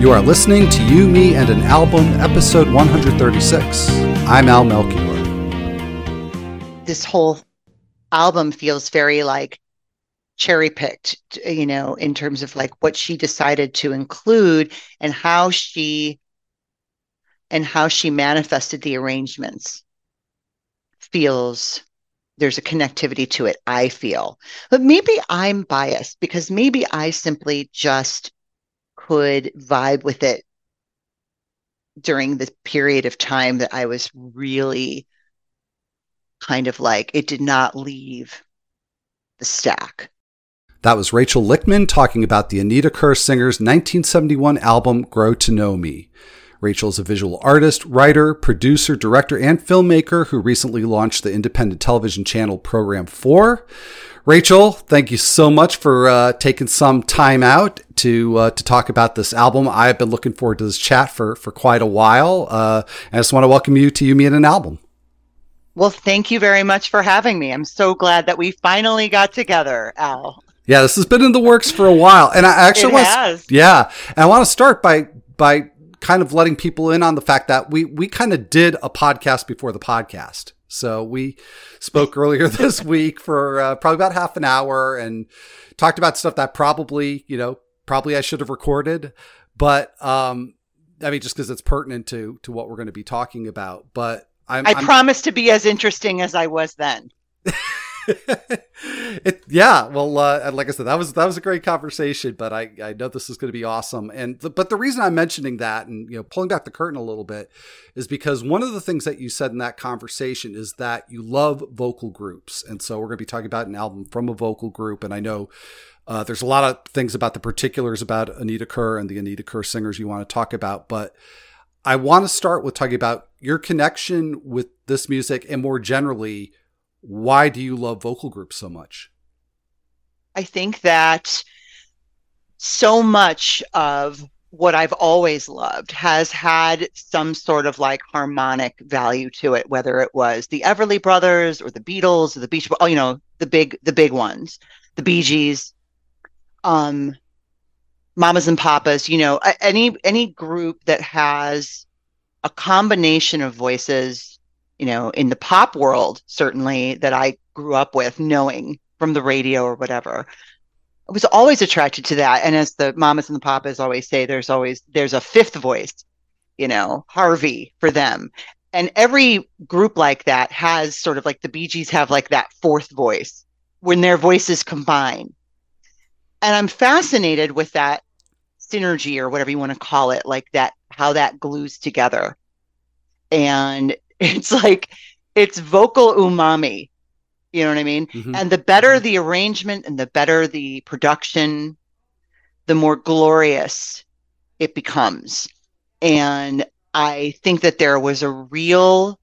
You are listening to You, Me, and an Album, episode 136. I'm Al Melchior. This whole album feels very like cherry-picked, in terms of like what she decided to include and how she manifested the arrangements. There's a connectivity to it, I feel. But maybe I'm biased because maybe I simply just could vibe with it during the period of time that I was really kind of like, it did not leave the stack. That was Rachel Lichtman talking about the Anita Kerr Singer's 1971 album, Grow to Know Me. Rachel is a visual artist, writer, producer, director, and filmmaker who recently launched the independent television channel Program 4. Rachel, thank you so much for taking some time out to talk about this album. I've been looking forward to this chat for quite a while. I just want to welcome you to You, Me, and an Album. Well, thank you very much for having me. I'm so glad that we finally got together, Al. Yeah, this has been in the works for a while. And I actually and I want to start by kind of letting people in on the fact that we kind of did a podcast before the podcast. So we spoke earlier this week for probably about half an hour and talked about stuff that probably I should have recorded. But just because it's pertinent to what we're going to be talking about. But I promise to be as interesting as I was then. Like I said, that was a great conversation, but I know this is going to be awesome. But the reason I'm mentioning that and pulling back the curtain a little bit is because one of the things that you said in that conversation is that you love vocal groups, and so we're going to be talking about an album from a vocal group. And I know there's a lot of things about the particulars about Anita Kerr and the Anita Kerr Singers you want to talk about, but I want to start with talking about your connection with this music and more generally, why do you love vocal groups so much? I think that so much of what I've always loved has had some sort of like harmonic value to it, whether it was the Everly Brothers or the Beatles or the Beach Boys, the big ones, the Bee Gees, Mamas and Papas, any group that has a combination of voices, in the pop world, certainly that I grew up with knowing from the radio or whatever. I was always attracted to that. And as the Mamas and the Papas always say, there's a fifth voice, Harvey for them. And every group like that has sort of like the Bee Gees have like that fourth voice when their voices combine. And I'm fascinated with that synergy or whatever you want to call it, like that, how that glues together. And it's like, it's vocal umami. You know what I mean? Mm-hmm. And the better the arrangement and the better the production, the more glorious it becomes. And I think that there was a real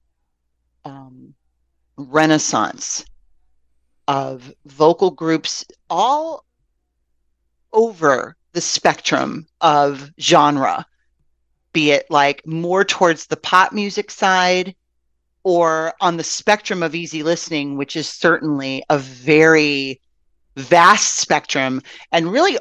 renaissance of vocal groups all over the spectrum of genre, be it like more towards the pop music side or on the spectrum of easy listening, which is certainly a very vast spectrum and really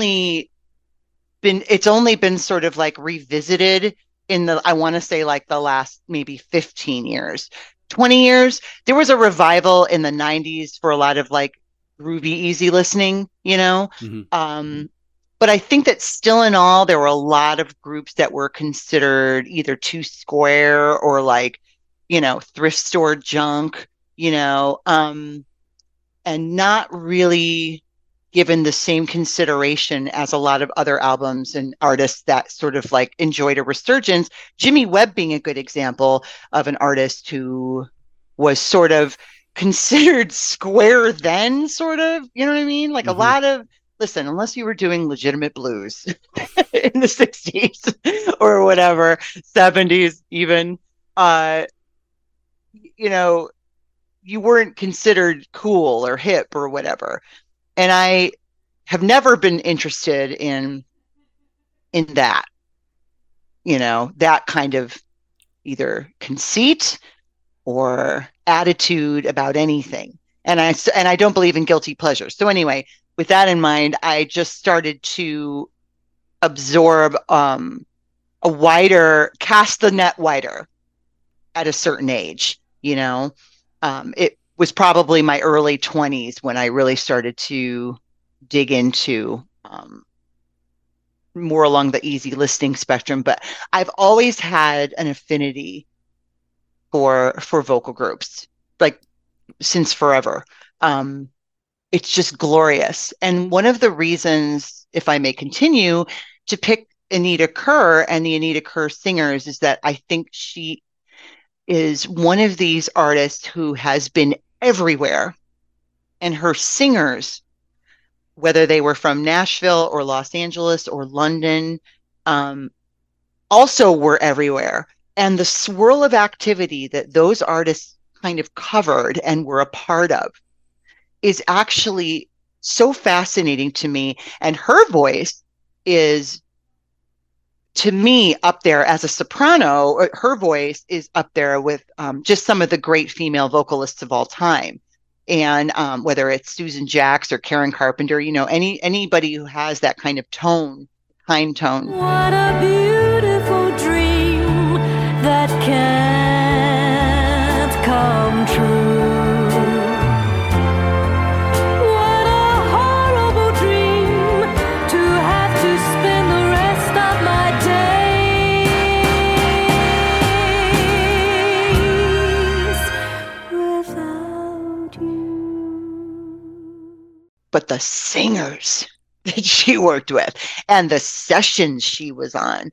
it's only been sort of like revisited in I want to say like the last maybe 15 years, 20 years. There was a revival in the 90s for a lot of like groovy, easy listening, Mm-hmm. But I think that still in all, there were a lot of groups that were considered either too square or like, thrift store junk, and not really given the same consideration as a lot of other albums and artists that sort of like enjoyed a resurgence. Jimmy Webb being a good example of an artist who was sort of considered square then, sort of, you know what I mean? Like mm-hmm. A lot of, listen, unless you were doing legitimate blues in the 60s or whatever, 70s even, you weren't considered cool or hip or whatever. And I have never been interested in that, that kind of either conceit or attitude about anything. And I don't believe in guilty pleasure. So anyway, with that in mind, I just started to absorb cast the net wider at a certain age, you know. It was probably my early 20s when I really started to dig into more along the easy listening spectrum, but I've always had an affinity for vocal groups, like since forever. It's just glorious. And one of the reasons, if I may continue, to pick Anita Kerr and the Anita Kerr Singers is that I think she is one of these artists who has been everywhere. And her singers, whether they were from Nashville or Los Angeles or London, also were everywhere. And the swirl of activity that those artists kind of covered and were a part of is actually so fascinating to me. And her voice is, to me, up there as a soprano. Her voice is up there with just some of the great female vocalists of all time. And whether it's Susan Jacks or Karen Carpenter, you know, anybody who has that kind of tone, kind tone. What a beautiful dream that can't come true. What a horrible dream to have to spend the rest of my days without you. But the singers that she worked with and the sessions she was on,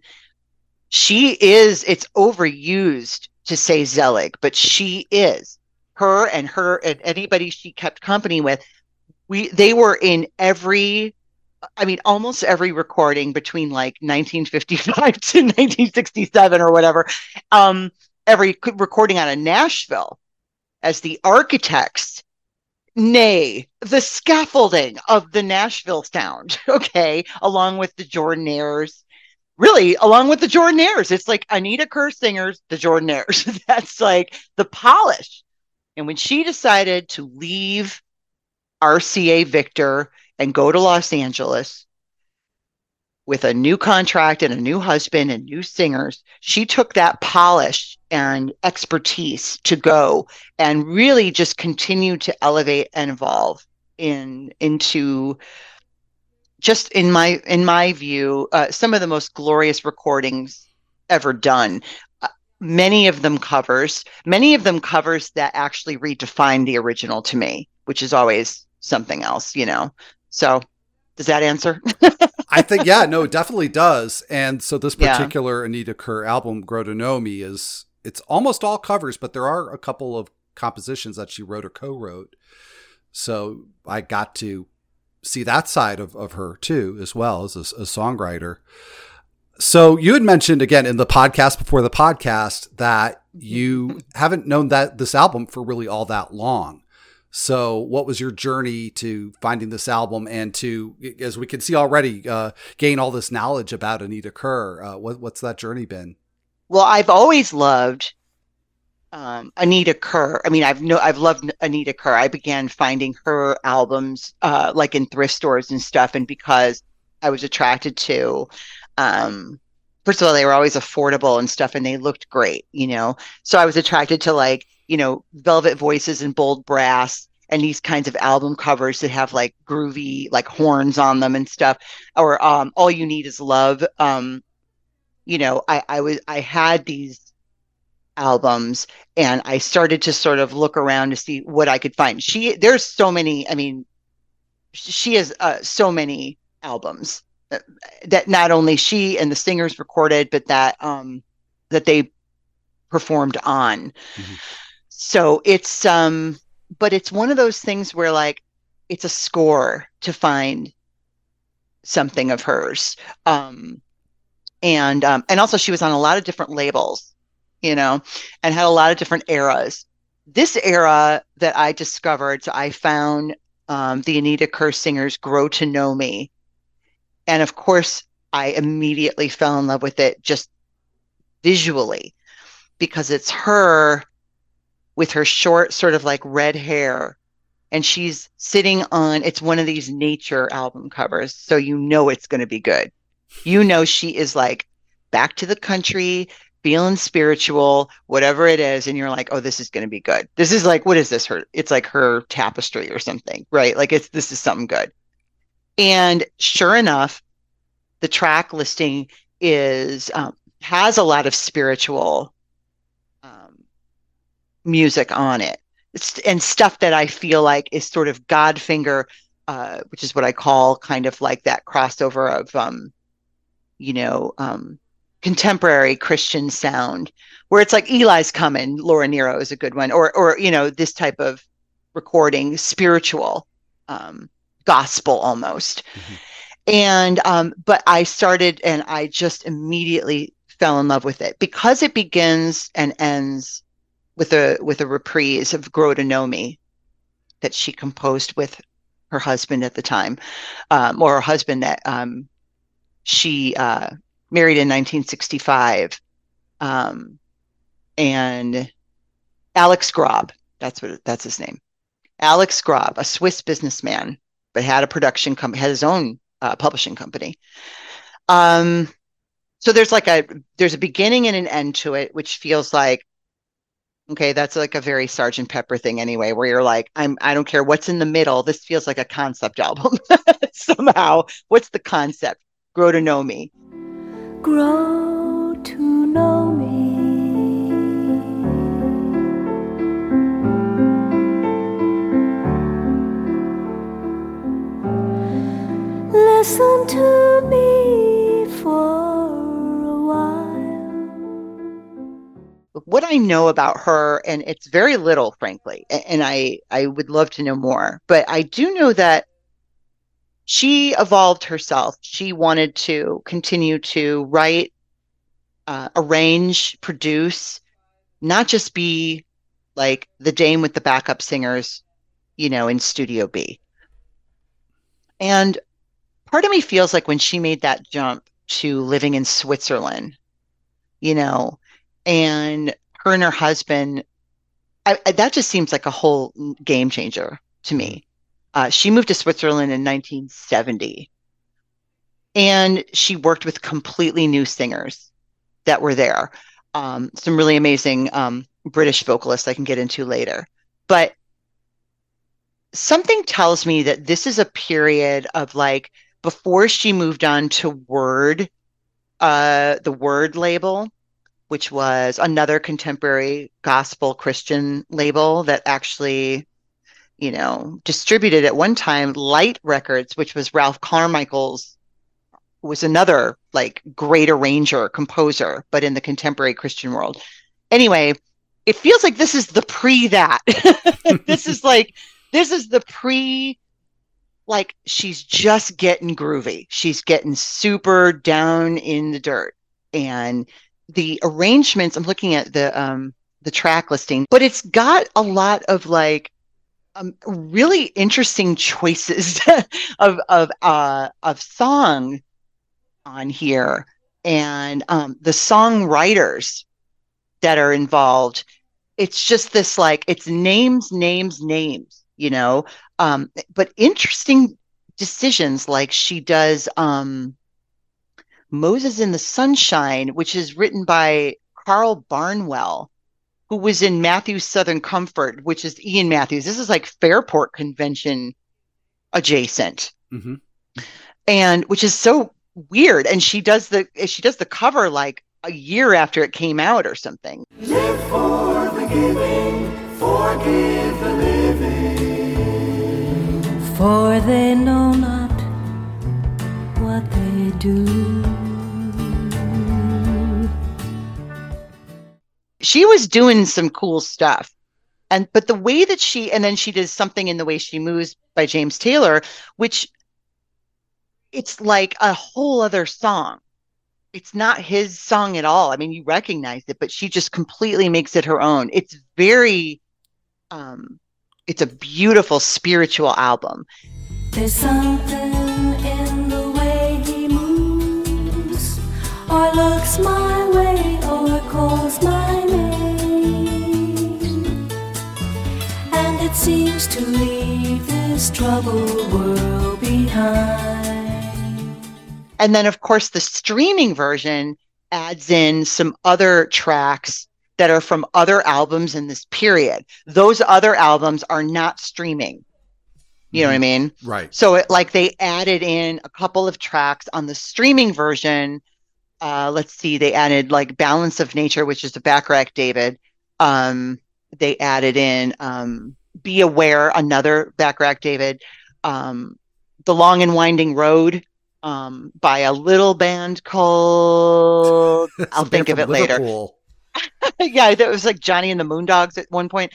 it's overused to say Zelig, but she is. Her and anybody she kept company with, they were in almost every recording between like 1955 to 1967 or whatever. Every recording out of Nashville as the architects, nay, the scaffolding of the Nashville sound, okay, along with the Jordanaires. Really, along with the Jordanaires. It's like Anita Kerr Singers, the Jordanaires. That's like the polish. And when she decided to leave RCA Victor and go to Los Angeles with a new contract and a new husband and new singers, she took that polish and expertise to go and really just continue to elevate and evolve into just in my view, some of the most glorious recordings ever done. Many of them covers that actually redefine the original to me, which is always something else, you know. So does that answer? I think, yeah, no, it definitely does. And so this particular Anita Kerr album, Grow to Know Me, it's almost all covers, but there are a couple of compositions that she wrote or co-wrote. So I got to see that side of her too, as well as a songwriter. So you had mentioned again in the podcast before the podcast that you haven't known that this album for really all that long. So what was your journey to finding this album and to, as we can see already, gain all this knowledge about Anita Kerr? What's that journey been? Well, I've always loved Anita Kerr. I mean, I've loved Anita Kerr. I began finding her albums like in thrift stores and stuff, and because I was attracted to, first of all, they were always affordable and stuff, and they looked great, you know. So I was attracted to, like, you know, Velvet Voices and Bold Brass and these kinds of album covers that have like groovy like horns on them and stuff, or All You Need Is Love. You know, I had these albums and I started to sort of look around to see what I could find. There's so many, I mean, she has so many albums that not only she and the singers recorded, but that they performed on. Mm-hmm. So it's but it's one of those things where like it's a score to find something of hers. And also she was on a lot of different labels, you know, and had a lot of different eras. This era that I discovered, so I found the Anita Kerr Singers Grow to Know Me. And of course, I immediately fell in love with it just visually, because it's her with her short sort of like red hair. And she's sitting on, it's one of these nature album covers. So you know it's going to be good. You know, she is like back to the country, feeling spiritual, whatever it is. And you're like, oh, this is going to be good. This is like, what is this? It's like her tapestry or something, right? Like this is something good. And sure enough, the track listing has a lot of spiritual music on it. And stuff that I feel like is sort of Godfinger, which is what I call kind of like that crossover of, contemporary Christian sound, where it's like Eli's Coming, Laura Nyro is a good one, or this type of recording, spiritual, gospel almost. Mm-hmm. And but I started, and I just immediately fell in love with it because it begins and ends with a reprise of Grow to Know Me that she composed with her husband at the time, or her husband that she married in 1965, and Alex Grob, that's his name. Alex Grob, a Swiss businessman, but had a production company, had his own publishing company. So there's a beginning and an end to it, which feels like, okay, that's like a very Sgt. Pepper thing anyway, where you're like, I don't care what's in the middle. This feels like a concept album somehow. What's the concept? Grow to Know Me. Grow to know me. Listen to me for a while. What I know about her, and it's very little, frankly, and I would love to know more, but I do know that she evolved herself. She wanted to continue to write, arrange, produce, not just be like the dame with the backup singers, in Studio B. And part of me feels like when she made that jump to living in Switzerland, and her and her husband, that just seems like a whole game changer to me. She moved to Switzerland in 1970, and she worked with completely new singers that were there. Some really amazing British vocalists I can get into later. But something tells me that this is a period of like, before she moved on to Word, the Word label, which was another contemporary gospel Christian label that actually, distributed at one time Light Records, which was Ralph Carmichael's, was another like great arranger, composer, but in the contemporary Christian world. Anyway, it feels like this is the pre that. This is the pre, like she's just getting groovy. She's getting super down in the dirt. And the arrangements, I'm looking at the track listing, but it's got a lot of like really interesting choices of song on here, and the songwriters that are involved. It's just this like, it's names, but interesting decisions. Like she does Moses in the Sunshine, which is written by Carl Barnwell, who was in Matthews Southern Comfort, which is Ian Matthews. This is like Fairport Convention adjacent, mm-hmm. And which is so weird. And she does the cover like a year after it came out or something. Live for the giving, forgive the living, for they know not what they do. She was doing some cool stuff. But the way that and then she does Something in the Way She Moves by James Taylor, which it's like a whole other song. It's not his song at all. I mean, you recognize it, but she just completely makes it her own. It's very, it's a beautiful spiritual album. There's something in the way he moves, or looks my way, or calls my name, and it seems to leave this troubled world behind. And then, of course, the streaming version adds in some other tracks that are from other albums in this period. Those other albums are not streaming. You know what I mean? Right. So they added in a couple of tracks on the streaming version. Let's see, they added like Balance of Nature, which is the Bacharach David. They added in Be Aware, another Bacharach David. The Long and Winding Road by a little band called, I'll think of it later. Yeah, that was like Johnny and the Moondogs at one point.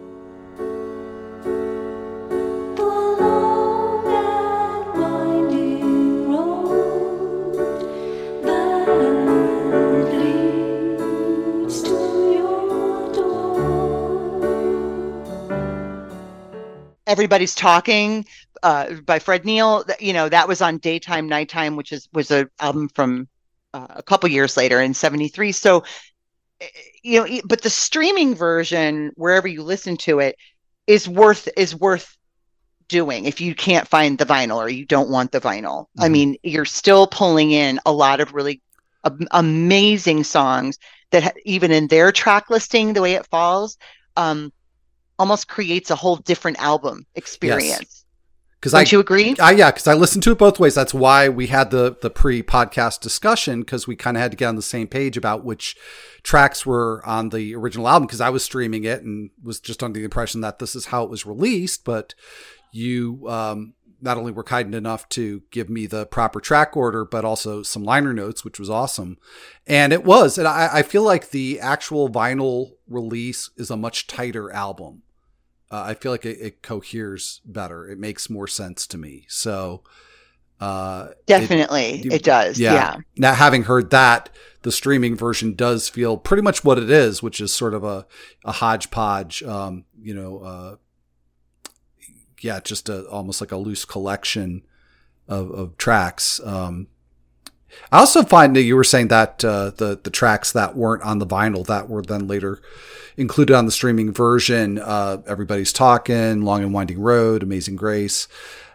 Everybody's Talking by Fred Neil. You know, that was on Daytime, Nighttime, which was an album from a couple years later in '73. So, you know, but the streaming version, wherever you listen to it, is worth doing if you can't find the vinyl or you don't want the vinyl. Mm-hmm. I mean, you're still pulling in a lot of really amazing songs that even in their track listing, the way it falls, almost creates a whole different album experience. Yes. Don't you agree? Yeah, because I listened to it both ways. That's why we had the pre-podcast discussion, because we kind of had to get on the same page about which tracks were on the original album, because I was streaming it and was just under the impression that this is how it was released. But you not only were kind enough to give me the proper track order, but also some liner notes, which was awesome. And it was. And I feel like the actual vinyl release is a much tighter album. I feel like it coheres better. It makes more sense to me. So, definitely it does. Yeah. Now, having heard that, the streaming version does feel pretty much what it is, which is sort of a hodgepodge, just almost like a loose collection of tracks. I also find that you were saying that the tracks that weren't on the vinyl that were then later included on the streaming version, Everybody's Talking, Long and Winding Road, Amazing Grace.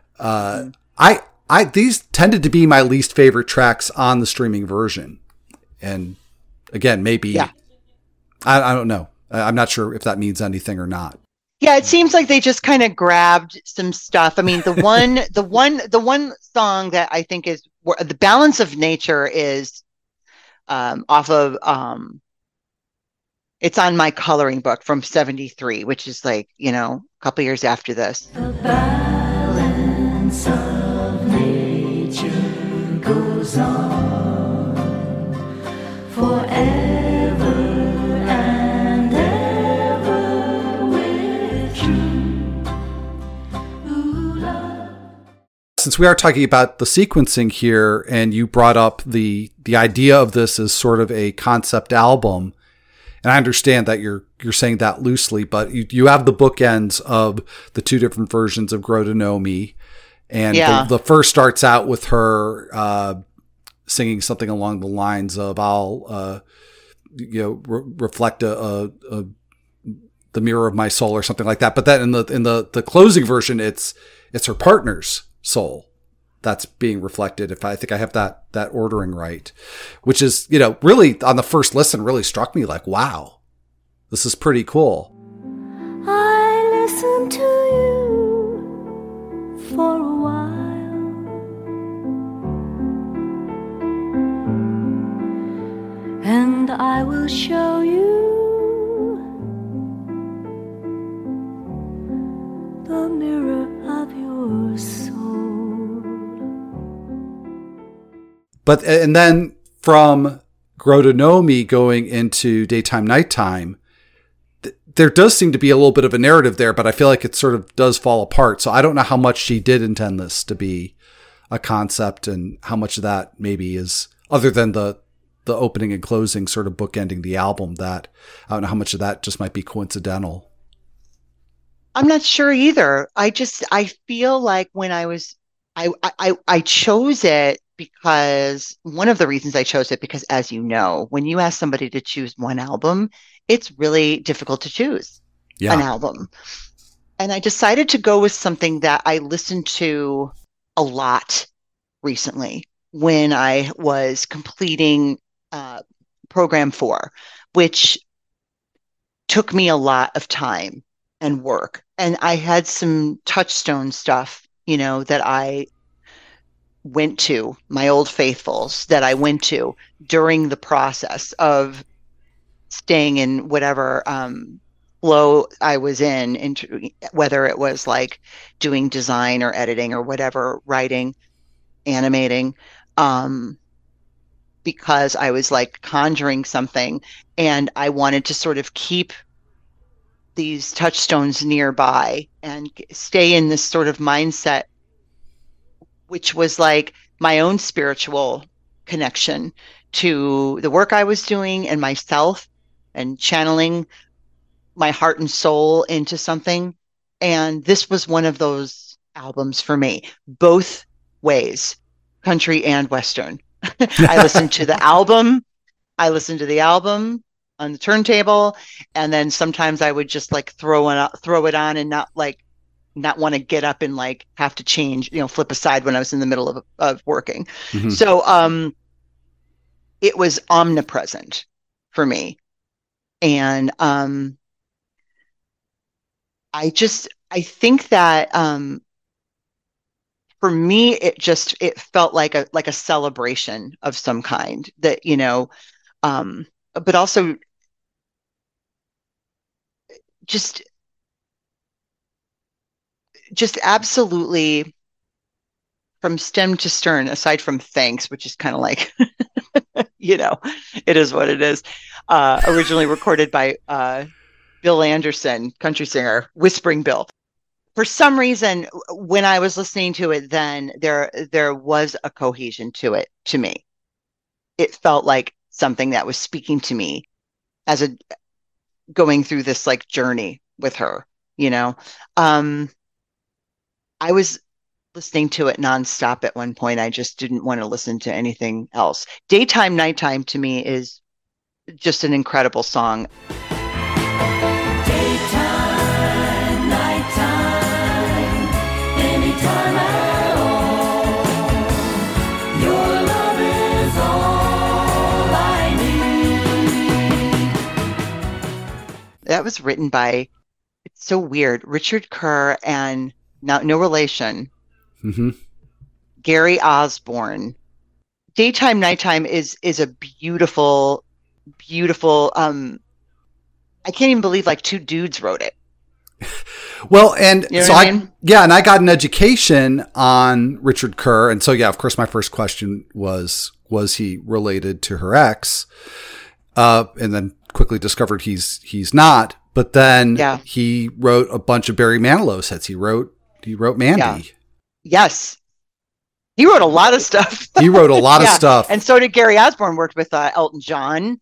These tended to be my least favorite tracks on the streaming version. And again, maybe, I don't know. I'm not sure if that means anything or not. Yeah, it seems like they just kind of grabbed some stuff. I mean, the one song that I think is the Balance of Nature is off of it's on my coloring book from '73, which is like, you know, a couple years after this. The balance of nature goes on forever and ever with you. Ooh, love. Since we are talking about the sequencing here, and you brought up the idea of this as sort of a concept album, and I understand that you're saying that loosely, but you have the bookends of the two different versions of Grow to Know Me. And the first starts out with her singing something along the lines of, I'll reflect the mirror of my soul or something like that. But then in the closing version, it's her partner's soul that's being reflected. If I think I have that ordering right, which is, you know, really on the first listen really struck me like, wow, this is pretty cool. I listened to you for a while, and I will show you the mirror of your soul. But, and then from Grow to Know Me going into Daytime, Nighttime, there does seem to be a little bit of a narrative there, but I feel like it sort of does fall apart. So I don't know how much she did intend this to be a concept and how much of that maybe is, other than the opening and closing sort of bookending the album, that I don't know how much of that just might be coincidental. I'm not sure either. I feel like when I chose it, because one of the reasons I chose it, because as you know, when you ask somebody to choose one album, it's really difficult to choose an album. And I decided to go with something that I listened to a lot recently. when I was completing Program 4, which took me a lot of time and work. And I had some touchstone stuff, that I went to, my old faithfuls that I went to during the process of staying in whatever flow I was in, whether it was like doing design or editing or whatever, writing, animating, because I was like conjuring something and I wanted to sort of keep these touchstones nearby and stay in this sort of mindset, which was like my own spiritual connection to the work I was doing and myself, and channeling my heart and soul into something. And this was one of those albums for me, both ways, country and Western. I listened to the album. I listened to the album on the turntable, and then sometimes I would just like throw it on and not want to get up and like have to change, flip aside when I was in the middle of working. Mm-hmm. So it was omnipresent for me. And I think that for me, it felt like a celebration of some kind, that, but also just absolutely from stem to stern, aside from thanks, which is kind of like, it is what it is. Originally recorded by Bill Anderson, country singer, Whispering Bill. For some reason, when I was listening to it, then there was a cohesion to it. To me, it felt like something that was speaking to me as going through this like journey with her. I was listening to it nonstop at one point. I just didn't want to listen to anything else. Daytime, Nighttime to me is just an incredible song. Daytime, nighttime, anytime at all. Your love is all I need. That was written by, it's so weird, Richard Kerr and no relation, mm-hmm. Gary Osborne. Daytime, Nighttime is a beautiful, beautiful. I can't even believe like two dudes wrote it. Well, and so and I got an education on Richard Kerr, and so yeah, of course, my first question was he related to her ex? And then quickly discovered he's not. But then he wrote a bunch of Barry Manilow hits. He wrote Mandy. Yeah. Yes. He wrote a lot of stuff. He wrote a lot of stuff. And so did Gary Osborne. Worked with Elton John.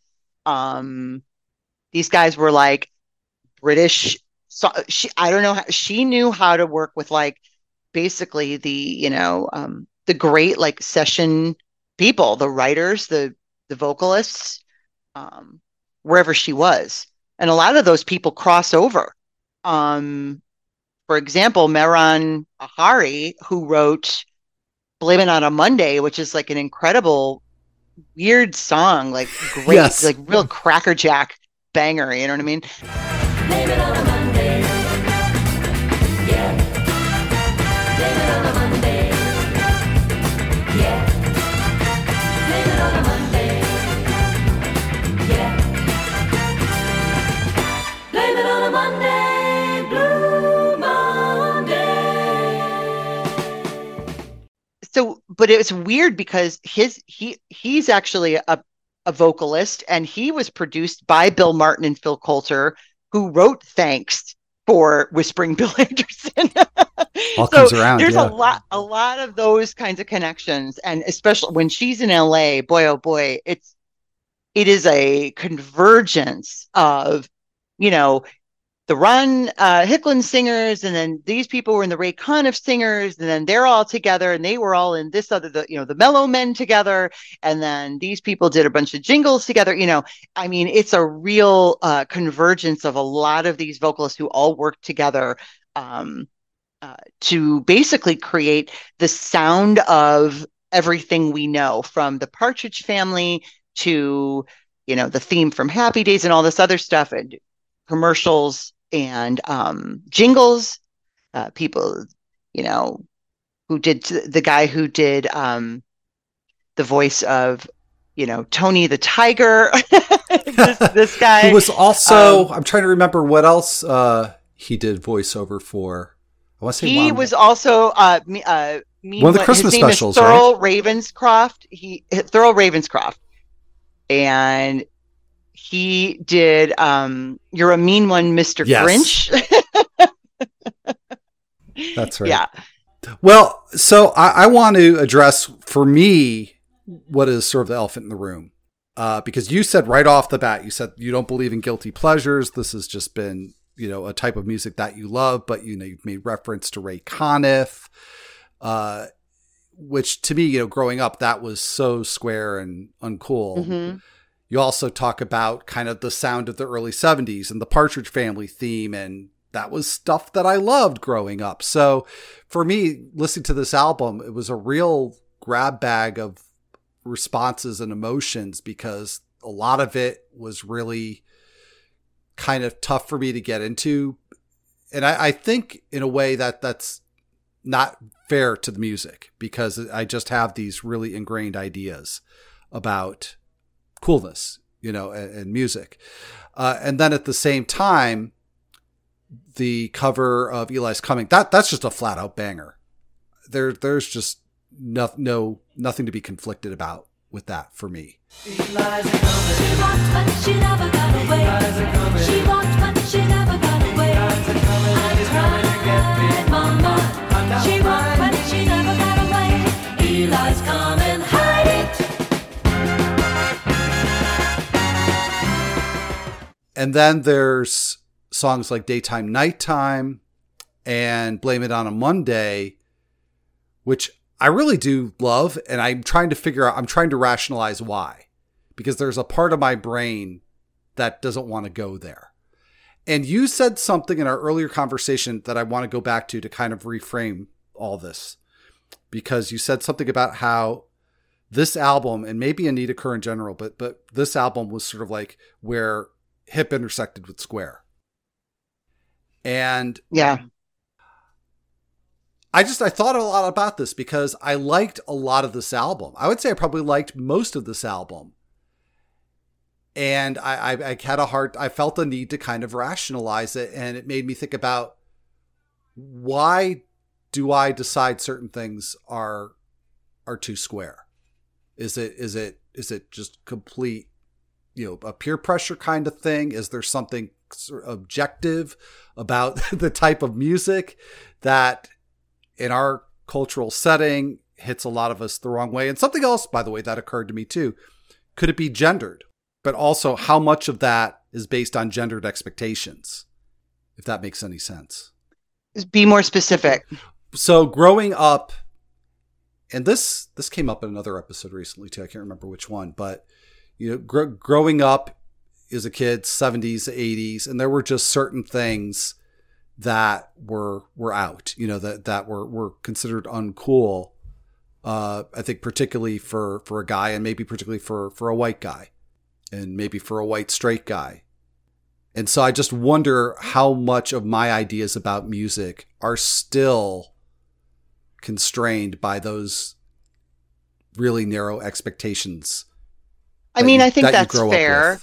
These guys were like British. So I don't know. She knew how to work with like basically the great like session people, the writers, the vocalists, wherever she was. And a lot of those people cross over. For example, Mehran Ahari, who wrote Blame It on a Monday, which is like an incredible, weird song, like great, like real crackerjack banger, you know what I mean? Blame it on a Monday. Yeah. Blame it on a Monday. Yeah. Blame it on a Monday. Yeah. Blame it on a Monday. Blue Monday. So, but it's weird because he's actually a vocalist, and he was produced by Bill Martin and Phil Coulter, who wrote Thanks for Whispering Bill Anderson. All comes around. There's a lot of those kinds of connections, and especially when she's in LA, boy oh boy, it is a convergence of, the Ron Hicklin singers, and then these people were in the Ray Conniff singers, and then they're all together, and they were all in this other, the Mellow Men together, and then these people did a bunch of jingles together. I mean, it's a real convergence of a lot of these vocalists who all work together to basically create the sound of everything we know, from the Partridge Family to, the theme from Happy Days and all this other stuff, and commercials and jingles. People, who did the guy who did the voice of, Tony the Tiger. this guy who was also, I'm trying to remember what else he did voiceover for. I want to say he was also one of the Christmas his name specials, is Thurl right? Ravenscroft. Thurl Ravenscroft, and he did "You're a Mean One, Mr. Yes. Grinch." That's right. Yeah. Well, so I want to address, for me, what is sort of the elephant in the room. Because you said right off the bat, you said you don't believe in guilty pleasures. This has just been, a type of music that you love, but, you've made reference to Ray Conniff, which to me, growing up, that was so square and uncool. Mm-hmm. You also talk about kind of the sound of the early 70s and the Partridge Family theme, and that was stuff that I loved growing up. So for me, listening to this album, it was a real grab bag of responses and emotions, because a lot of it was really kind of tough for me to get into. And I think in a way that's not fair to the music, because I just have these really ingrained ideas about coolness, and music. And then at the same time, the cover of Eli's Coming, that's just a flat out banger. There's just nothing to be conflicted about with that for me. She walked, but she never got away. She walked, but she never got away. I tried, Mama. She walked, but she never got away. Eli's coming, hide it. And then there's songs like Daytime, Nighttime, and Blame It on a Monday, which I really do love. And I'm trying to rationalize why, because there's a part of my brain that doesn't want to go there. And you said something in our earlier conversation that I want to go back to kind of reframe all this, because you said something about how this album, and maybe Anita Kerr in general, but this album was sort of like where hip intersected with square. And yeah, I thought a lot about this, because I liked a lot of this album. I would say I probably liked most of this album. And I felt a need to kind of rationalize it. And it made me think about, why do I decide certain things are too square? Is it just complete, a peer pressure kind of thing? Is there something sort of objective about the type of music that in our cultural setting hits a lot of us the wrong way? And something else, by the way, that occurred to me too. Could it be gendered? But also, how much of that is based on gendered expectations, if that makes any sense? Be more specific. So growing up, and this came up in another episode recently too, I can't remember which one, but growing up as a kid, 70s, 80s, and there were just certain things that were out, that were considered uncool. I think particularly for a guy, and maybe particularly for a white guy, and maybe for a white straight guy. And so I just wonder how much of my ideas about music are still constrained by those really narrow expectations. I think that's fair.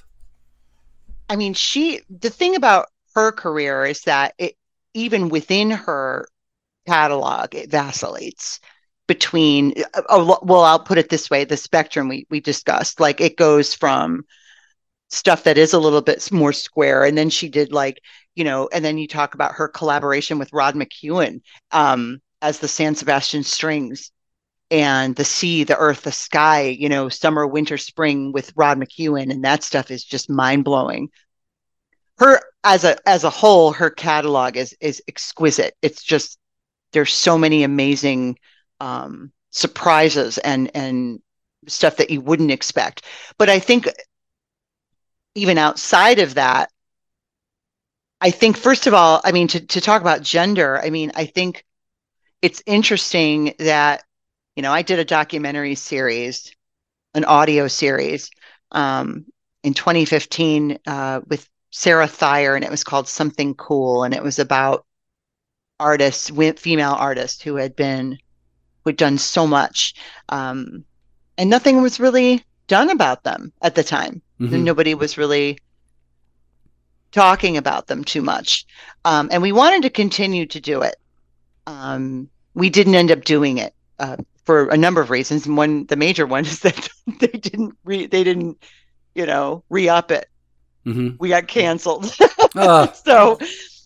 The thing about her career is that even within her catalog, it vacillates between, I'll put it this way, the spectrum we discussed, like it goes from stuff that is a little bit more square. And then she did and then you talk about her collaboration with Rod McEwen as the San Sebastian Strings, and the sea, the earth, the sky, summer, winter, spring with Rod McEwen. And that stuff is just mind blowing. Her as a whole, her catalog is exquisite. It's just, there's so many amazing surprises and stuff that you wouldn't expect. But I think even outside of that, I think, first of all, to talk about gender, I think it's interesting that, I did a documentary series, an audio series, in 2015 with Sarah Thayer, and it was called Something Cool, and it was about artists, female artists who'd done so much, and nothing was really done about them at the time. Mhm. Nobody was really talking about them too much, and we wanted to continue to do it. We didn't end up doing it for a number of reasons, and the major one is that they didn't re-up it. Mhm. We got canceled. Ah, So,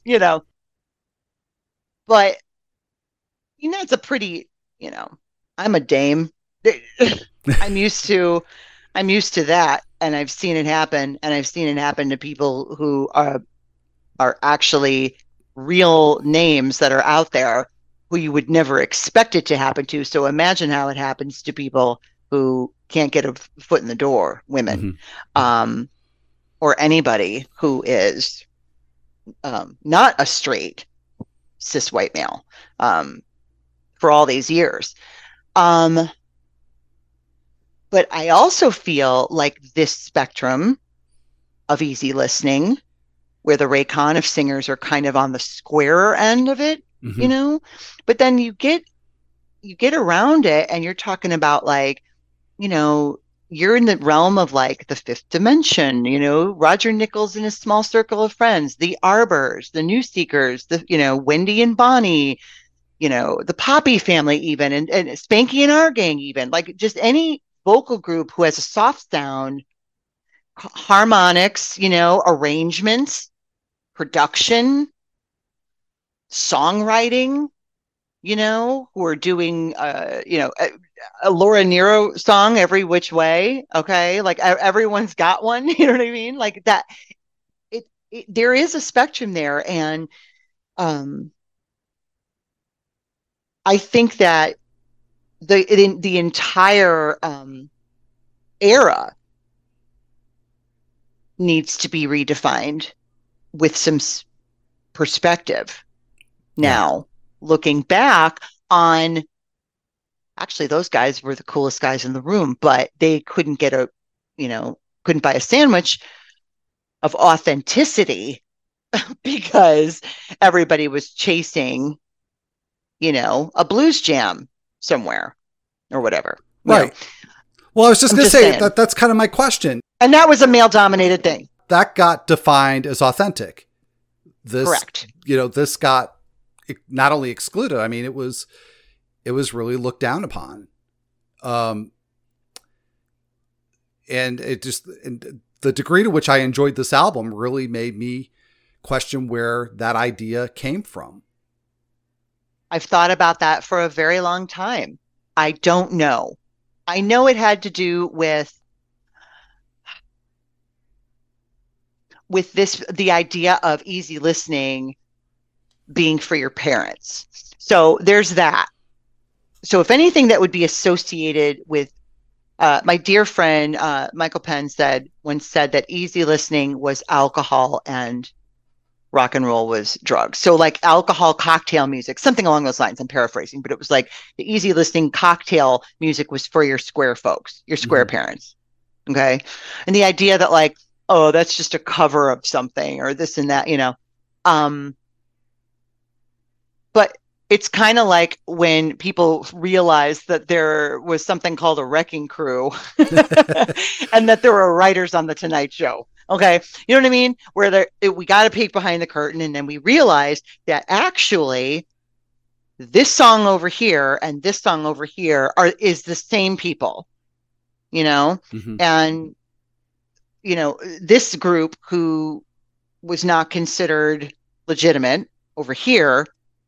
but it's a pretty, I'm a dame. I'm used to that, and I've seen it happen, and I've seen it happen to people who are actually real names that are out there who you would never expect it to happen to. So imagine how it happens to people who can't get a foot in the door, women, or anybody who is not a straight cis white male for all these years. But I also feel like this spectrum of easy listening, where the Ray Conniff singers are kind of on the squarer end of it, but then you get around it and you're talking about like, you're in the realm of like the Fifth Dimension, Roger Nichols and his Small Circle of Friends, the Arbors, the New Seekers, Wendy and Bonnie, the Poppy Family even, and Spanky and Our Gang even, like just any vocal group who has a soft sound, harmonics, arrangements, production, songwriting, who are doing, a Laura Nyro song every which way. Okay. Like everyone's got one, you know what I mean? Like that, there is a spectrum there. And, I think that the entire, era needs to be redefined with some perspective. Now, looking back on, actually, those guys were the coolest guys in the room, but they couldn't couldn't buy a sandwich of authenticity because everybody was chasing, a blues jam somewhere or whatever. right. Well, I was just I'm going to just say saying. that's kind of my question. And that was a male dominated thing. That got defined as authentic. This, Correct. This got not only excluded. I mean, it was really looked down upon. And the degree to which I enjoyed this album really made me question where that idea came from. I've thought about that for a very long time. I don't know. I know it had to do with the idea of easy listening being for your parents. So there's that. So if anything that would be associated with, my dear friend Michael Penn once said that easy listening was alcohol and rock and roll was drugs. So like alcohol cocktail music, something along those lines. I'm paraphrasing, but it was like the easy listening cocktail music was for your square folks, your square parents. Okay. And the idea that like, oh, that's just a cover of something or this and that, but it's kind of like when people realized that there was something called a wrecking crew and that there were writers on the Tonight Show. Okay. You know what I mean? Where we got to peek behind the curtain, and then we realized that actually this song over here and this song over here is the same people, and, this group who was not considered legitimate over here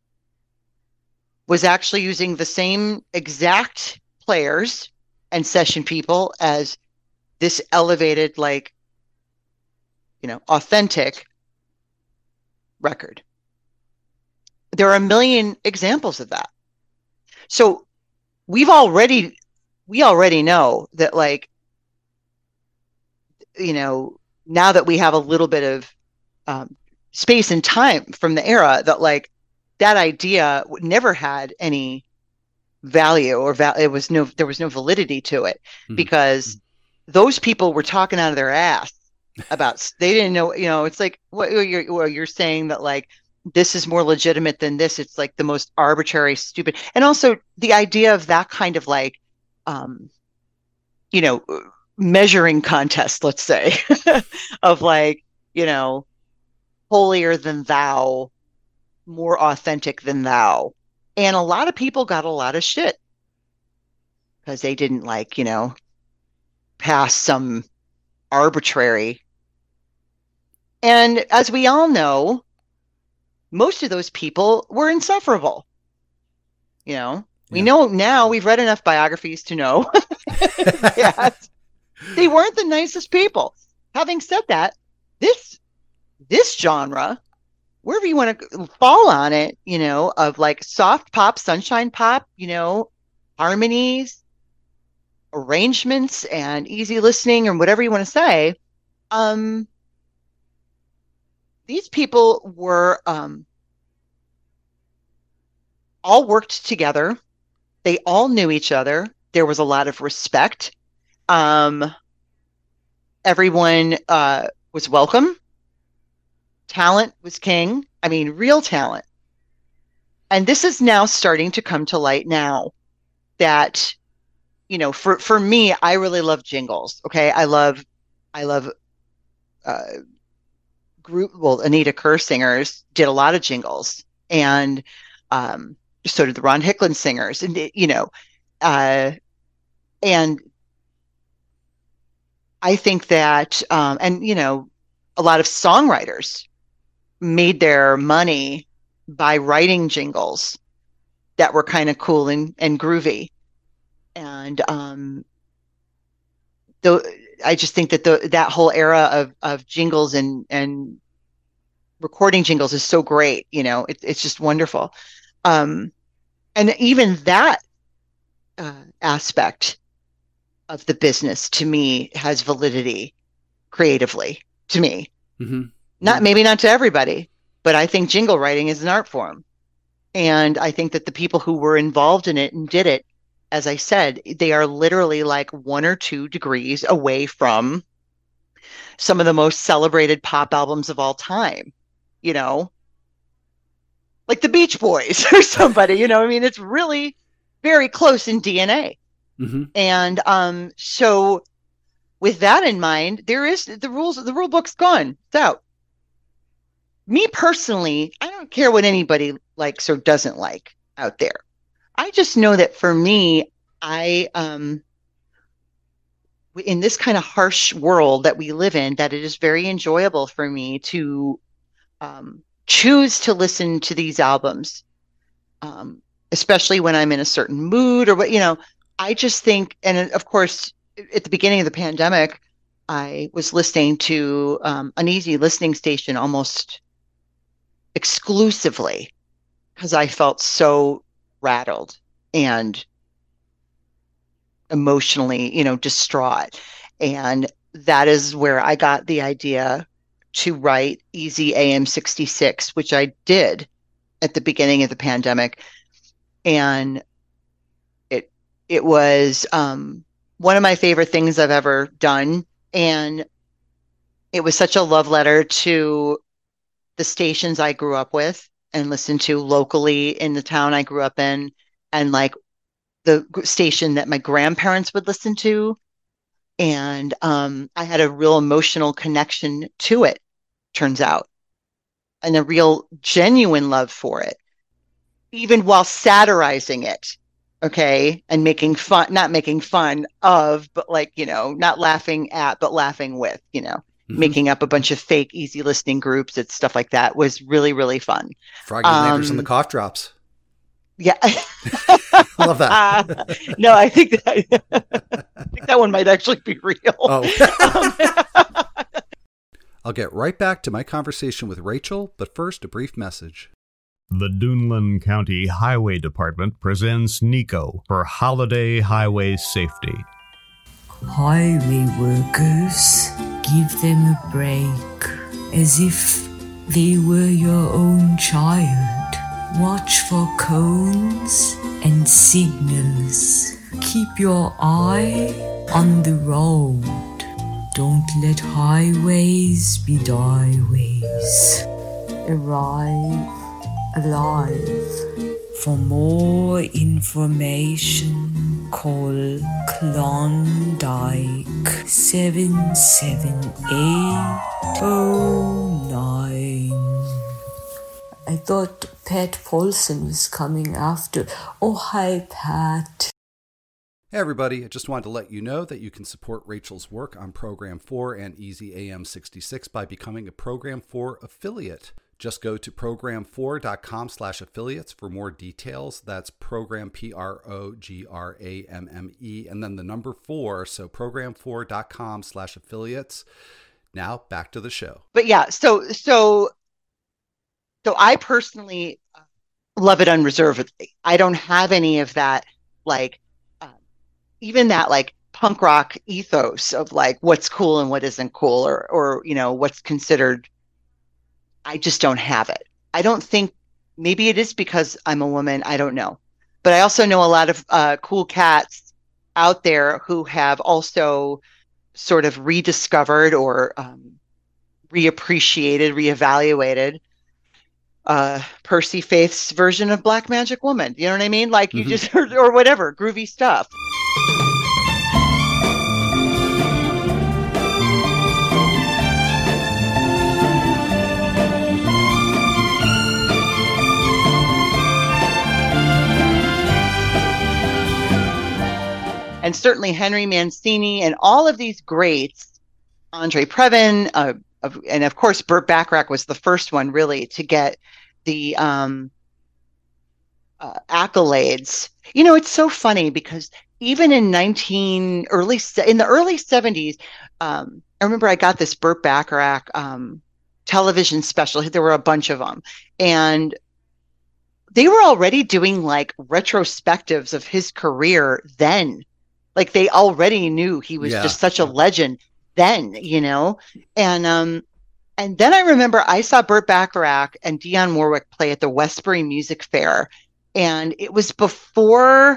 was actually using the same exact players and session people as this elevated, like, authentic record. There are a million examples of that. So we already know that, like, now that we have a little bit of space and time from the era, that like that idea never had any value or there was no validity to it, because those people were talking out of their ass about, they didn't know, it's like what you're saying, that like this is more legitimate than this. It's like the most arbitrary, stupid. And also the idea of that kind of like, measuring contest, let's say, of like, holier than thou, more authentic than thou. And a lot of people got a lot of shit because they didn't like, pass some arbitrary. And as we all know, most of those people were insufferable. We know now, we've read enough biographies to know that they weren't the nicest people. Having said that, this genre, wherever you want to fall on it, of like soft pop, sunshine pop, harmonies, arrangements, and easy listening, or whatever you want to say, these people were all worked together. They all knew each other. There was a lot of respect. Everyone was welcome. Talent was king. I mean, real talent. And this is now starting to come to light now that, for me, I really love jingles. Okay. I love Anita Kerr singers did a lot of jingles, and so did the Ron Hicklin singers, and and I think that a lot of songwriters made their money by writing jingles that were kind of cool and groovy. And I just think that that whole era of jingles and recording jingles is so great. It's just wonderful. And even that aspect of the business, to me, has validity creatively, to me. Mm-hmm. Maybe not to everybody, but I think jingle writing is an art form. And I think that the people who were involved in it and did it, as I said, they are literally like 1 or 2 degrees away from some of the most celebrated pop albums of all time, like the Beach Boys or somebody, it's really very close in DNA. Mm-hmm. And so with that in mind, there is the rule book's gone. It's out. Me personally, I don't care what anybody likes or doesn't like out there. I just know that for me, I in this kind of harsh world that we live in, that it is very enjoyable for me to choose to listen to these albums, especially when I'm in a certain mood or what, I just think, and of course, at the beginning of the pandemic, I was listening to an easy listening station almost exclusively because I felt so rattled and emotionally, distraught. And that is where I got the idea to write Easy AM 66, which I did at the beginning of the pandemic. And it was one of my favorite things I've ever done. And it was such a love letter to the stations I grew up with and listened to locally in the town I grew up in, and like the station that my grandparents would listen to. And I had a real emotional connection to it, turns out, and a real genuine love for it, even while satirizing it. Okay. And not making fun of, but like, not laughing at, but laughing with, Mm-hmm. making up a bunch of fake easy listening groups and stuff like that was really, really fun. Froggy Landers and the Cough Drops. Yeah. I love that. No, I think that one might actually be real. Oh. I'll get right back to my conversation with Rachel, but first a brief message. The Duneland County Highway Department presents NICO for Holiday Highway Safety. Highway workers, give them a break, as if they were your own child. Watch for cones and signals. Keep your eye on the road. Don't let highways be byways. Arrive alive. For more information, call Klondike 77809. I thought Pat Paulson was coming after. Oh, hi, Pat. Hey everybody, I just wanted to let you know that you can support Rachel's work on Program 4 and Easy AM 66 by becoming a Program 4 affiliate. Just go to program4.com/affiliates for more details. That's program, PROGRAMME, and then the number 4, so program4.com/affiliates. Now back to the show. But yeah, so I personally love it unreservedly. I don't have any of that, like, even that like punk rock ethos of like what's cool and what isn't cool, or you know, what's considered. I just don't have it. I don't think, maybe it is because I'm a woman. I don't know. But I also know a lot of cool cats out there who have also sort of rediscovered or reappreciated, reevaluated Percy Faith's version of Black Magic Woman. You know what I mean? Like you just, or whatever, groovy stuff. And certainly Henry Mancini and all of these greats, Andre Previn, and of course Burt Bacharach was the first one really to get the accolades. You know, it's so funny because even in in the early 70s, I remember I got this Burt Bacharach television special. There were a bunch of them, and they were already doing like retrospectives of his career then. Like they already knew he was just such a legend then, you know? And then I remember I saw Burt Bacharach and Dionne Warwick play at the Westbury Music Fair. And it was before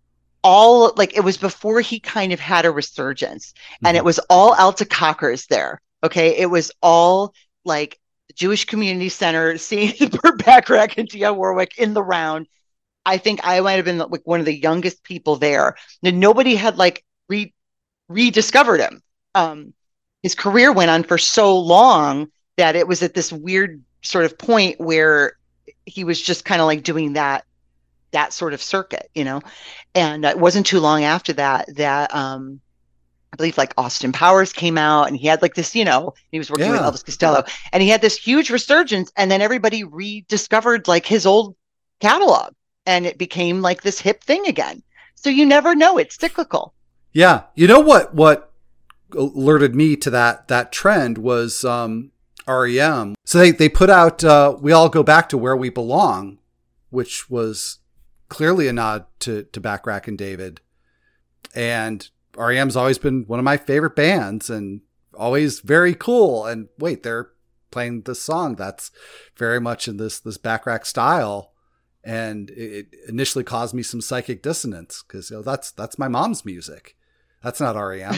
he kind of had a resurgence. And it was all Alta Cockers there. Okay. It was all like the Jewish Community Center, seeing Burt Bacharach and Dionne Warwick in the round. I think I might have been like one of the youngest people there. And nobody had like rediscovered him. His career went on for so long that it was at this weird sort of point where he was just kind of like doing that sort of circuit, you know. And it wasn't too long after that I believe like Austin Powers came out, and he had like this, you know, he was working with Elvis Costello, and he had this huge resurgence, and then everybody rediscovered like his old catalog. And it became like this hip thing again. So you never know. It's cyclical. Yeah. You know what alerted me to that trend was REM. So they put out We All Go Back to Where We Belong, which was clearly a nod to Bacharach and David. And REM's always been one of my favorite bands and always very cool. And wait, they're playing this song that's very much in this Bacharach style. And it initially caused me some psychic dissonance because, you know, that's my mom's music. That's not REM.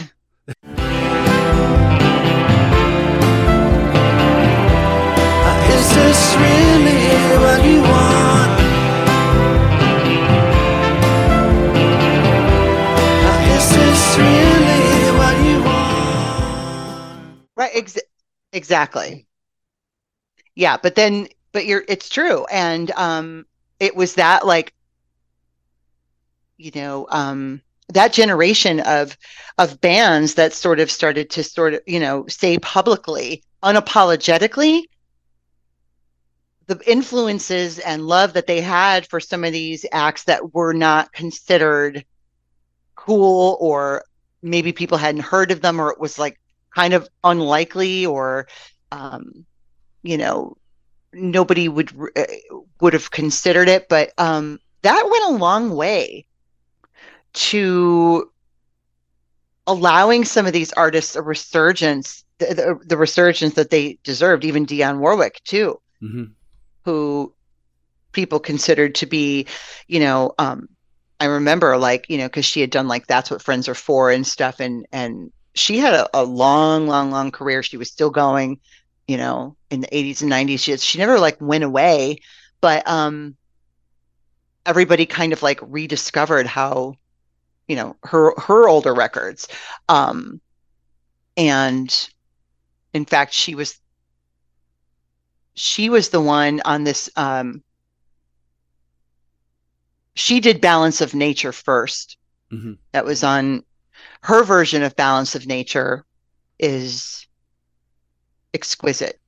Is this really what you want? Is this really what you want? Right. Exactly. Yeah. But it's true. And, it was that, like, you know, that generation of bands that sort of started to you know, say publicly, unapologetically, the influences and love that they had for some of these acts that were not considered cool, or maybe people hadn't heard of them, or it was like kind of unlikely, or, you know, nobody would have considered it, but that went a long way to allowing some of these artists a resurgence, the resurgence that they deserved. Even Dionne Warwick too, who people considered to be, you know, I remember like, because she had done like That's What Friends Are For and stuff. And she had a long, long, long career. She was still going, in the 80s and 90s. She never like went away, but everybody kind of like rediscovered how, her older records. And in fact, she was the one on this, she did Balance of Nature first. Mm-hmm. That was on her version of Balance of Nature is exquisite.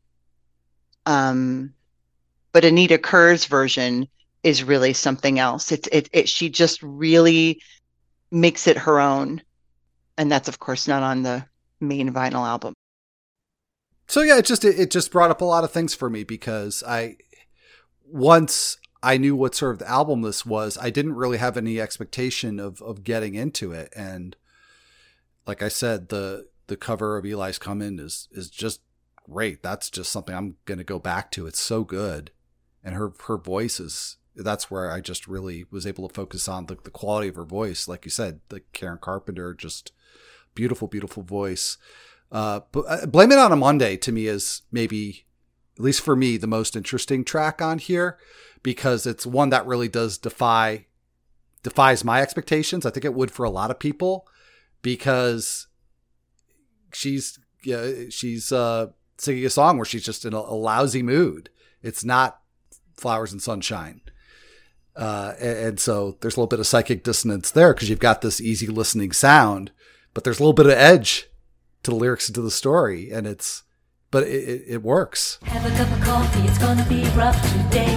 But Anita Kerr's version is really something else. She just really makes it her own. And that's of course not on the main vinyl album. So yeah, it just brought up a lot of things for me because once I knew what sort of album this was, I didn't really have any expectation of getting into it. And like I said, the cover of Eli's Come In is just great. That's just something I'm going to go back to. It's so good. And her voice that's where I just really was able to focus on the quality of her voice. Like you said, the Karen Carpenter, just beautiful, beautiful voice. But Blame It On a Monday to me is maybe, at least for me, the most interesting track on here because it's one that really does defies my expectations. I think it would for a lot of people because she's singing a song where she's just in a lousy mood. It's not Flowers and Sunshine. And so there's a little bit of psychic dissonance there because you've got this easy listening sound, but there's a little bit of edge to the lyrics and to the story. And but it works. Have a cup of coffee, it's gonna be rough today.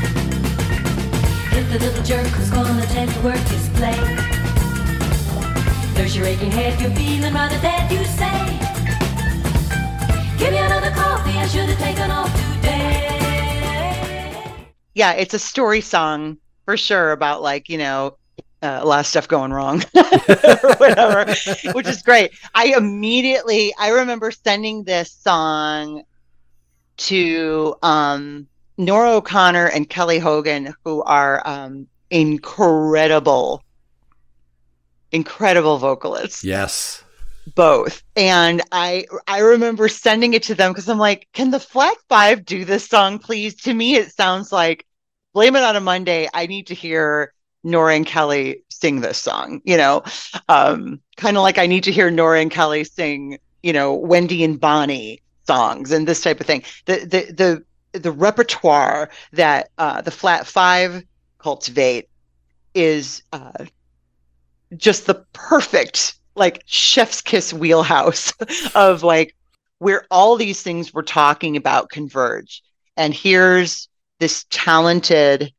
Hit the little jerk who's gonna tend to work his play. There's your aching head, you're feeling rather dead, you say. Give me another coffee, I should have taken off today. Yeah, it's a story song for sure about like, a lot of stuff going wrong or whatever, which is great. I remember sending this song to Nora O'Connor and Kelly Hogan, who are incredible vocalists. Yes. Both. And I remember sending it to them because I'm like, can the Flat Five do this song, please? To me, it sounds like Blame It On a Monday. I need to hear Nora and Kelly sing this song, kind of like I need to hear Nora and Kelly sing, Wendy and Bonnie songs and this type of thing. The repertoire that the Flat Five cultivate is just the perfect like chef's kiss wheelhouse of like where all these things we're talking about converge. And here's this talented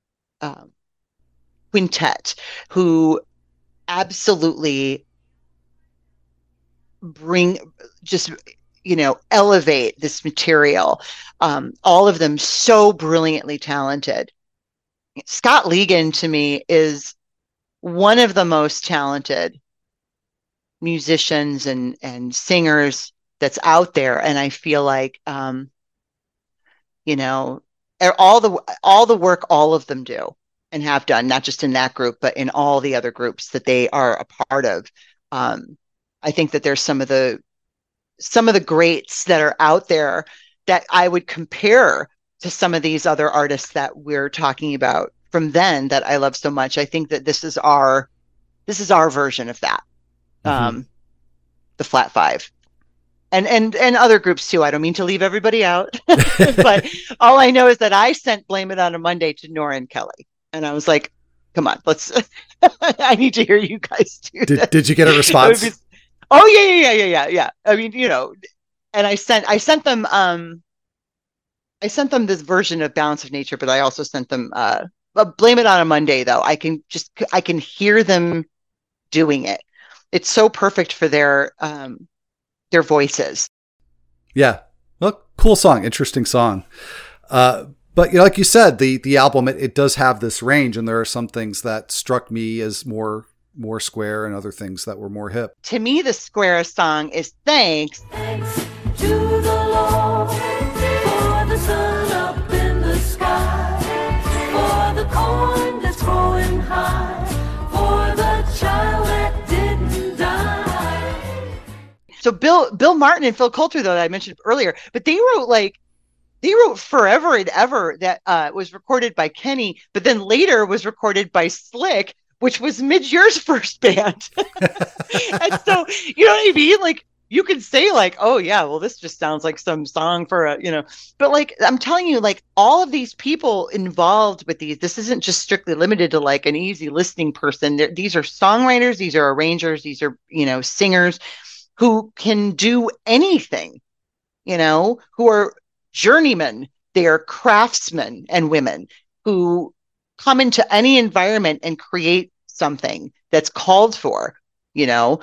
quintet who absolutely elevate this material. All of them so brilliantly talented. Scott Ligon to me is one of the most talented musicians and singers that's out there. And I feel like, all the work all of them do and have done, not just in that group, but in all the other groups that they are a part of. I think that there's some of the greats that are out there that I would compare to some of these other artists that we're talking about from then that I love so much. I think that this is our version of that. Mm-hmm. The Flat Five and other groups too. I don't mean to leave everybody out, but all I know is that I sent Blame It On a Monday to Nora and Kelly. And I was like, come on, I need to hear you guys do this. Did you get a response? Oh yeah. I mean, and I sent them this version of Balance of Nature, but I also sent them, Blame It On a Monday though. I can hear them doing it. It's so perfect for their voices. Yeah. Well, cool song. Interesting song. But like you said, the album, it does have this range, and there are some things that struck me as more square and other things that were more hip. To me, the squarest song is Thanks. Thanks to the Lord for the sun up in the sky, for the corn that's growing high, child that didn't die. So Bill Martin and Phil Coulter, though, that I mentioned earlier, but they wrote Forever and Ever that was recorded by Kenny, but then later was recorded by Slick, which was Midge-Ure's first band. And so, you know what I mean? Like, you could say like, oh yeah, well, this just sounds like some song for a, you know, but like, I'm telling you, like all of these people involved with this isn't just strictly limited to like an easy listening person. These are songwriters, these are arrangers, these are, you know, singers who can do anything, you know, who are journeymen. They are craftsmen and women who come into any environment and create something that's called for, you know.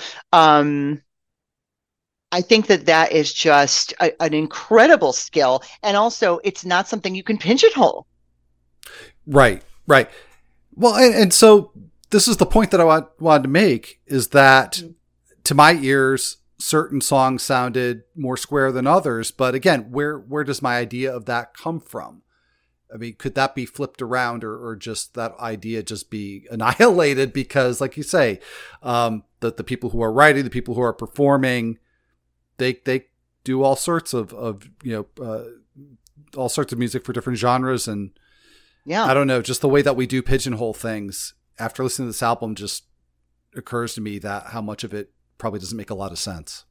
I think that is just an incredible skill. And also, it's not something you can pigeonhole. Right. Well, and so this is the point that I wanted to make, is that to my ears, certain songs sounded more square than others. But again, where does my idea of that come from? I mean, could that be flipped around or just that idea just be annihilated? Because like you say, the people who are writing, the people who are performing, they do all sorts of you know, all sorts of music for different genres. And yeah, I don't know, just the way that we do pigeonhole things after listening to this album just occurs to me that how much of it probably doesn't make a lot of sense.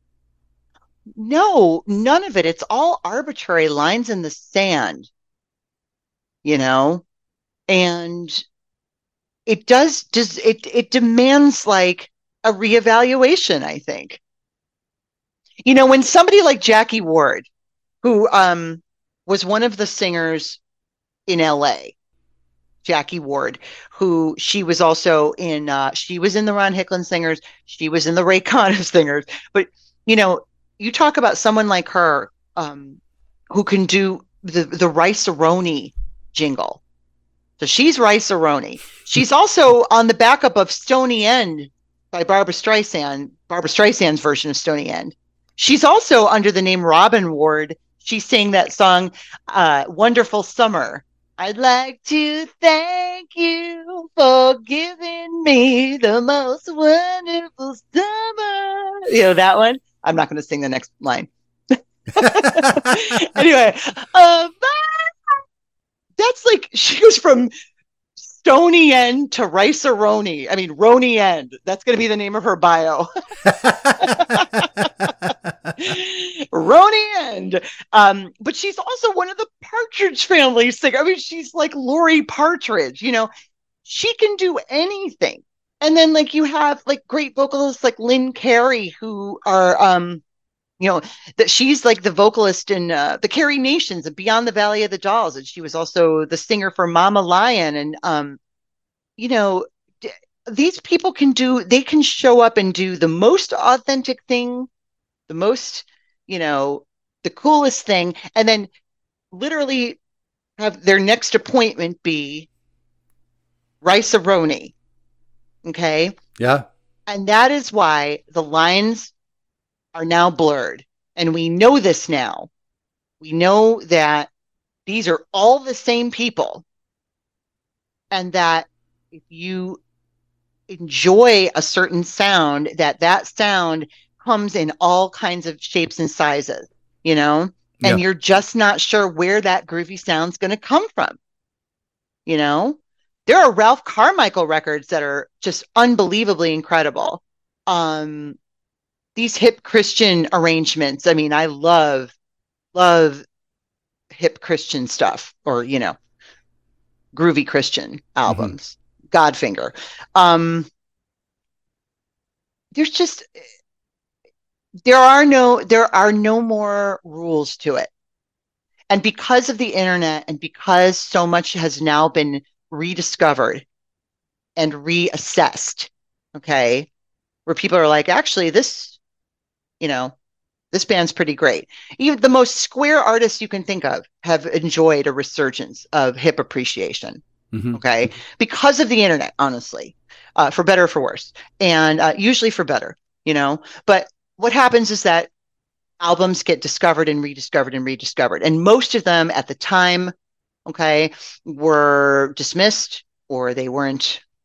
No, none of it. It's all arbitrary lines in the sand, you know, and it it demands like a reevaluation, I think. You know, when somebody like Jackie Ward, who was one of the singers in LA, Jackie Ward, who she was also in, she was in the Ron Hicklin Singers, she was in the Ray Conniff Singers. But, you know, you talk about someone like her who can do the Rice-A-Roni jingle. So she's Rice-A-Roni. She's also on the backup of Stony End by Barbra Streisand's version of Stony End. She's also under the name Robin Ward. She sang that song, Wonderful Summer. I'd like to thank you for giving me the most wonderful summer. You know that one? I'm not going to sing the next line. Anyway, that's like, she goes from Stony End to Rice-A-Roni. I mean, Roni End. That's going to be the name of her bio. Roni End. But she's also one of the Partridge Family singers. I mean, she's like Lori Partridge, you know, she can do anything. And then like you have like great vocalists like Lynn Carey, who are, you know, that she's like the vocalist in the Carrie Nations and Beyond the Valley of the Dolls. And she was also the singer for Mama Lion. And, you know, these people they can show up and do the most authentic thing, the most, you know, the coolest thing, and then literally have their next appointment be Rice-A-Roni. Okay. Yeah. And that is why the lines are now blurred. And we know this now. We know that these are all the same people. And that if you enjoy a certain sound, that sound comes in all kinds of shapes and sizes, you know, and you're just not sure where that groovy sound's going to come from. You know, there are Ralph Carmichael records that are just unbelievably incredible. These hip Christian arrangements. I mean, I love hip Christian stuff, or, you know, groovy Christian albums, Godfinger. There's just, there are no more rules to it. And because of the internet, and because so much has now been rediscovered and reassessed, okay, where people are like, actually, this, you know, this band's pretty great. Even the most square artists you can think of have enjoyed a resurgence of hip appreciation, okay, because of the internet, honestly, for better or for worse, and usually for better, you know. But what happens is that albums get discovered and rediscovered and rediscovered. And most of them at the time, okay, were dismissed, or they weren't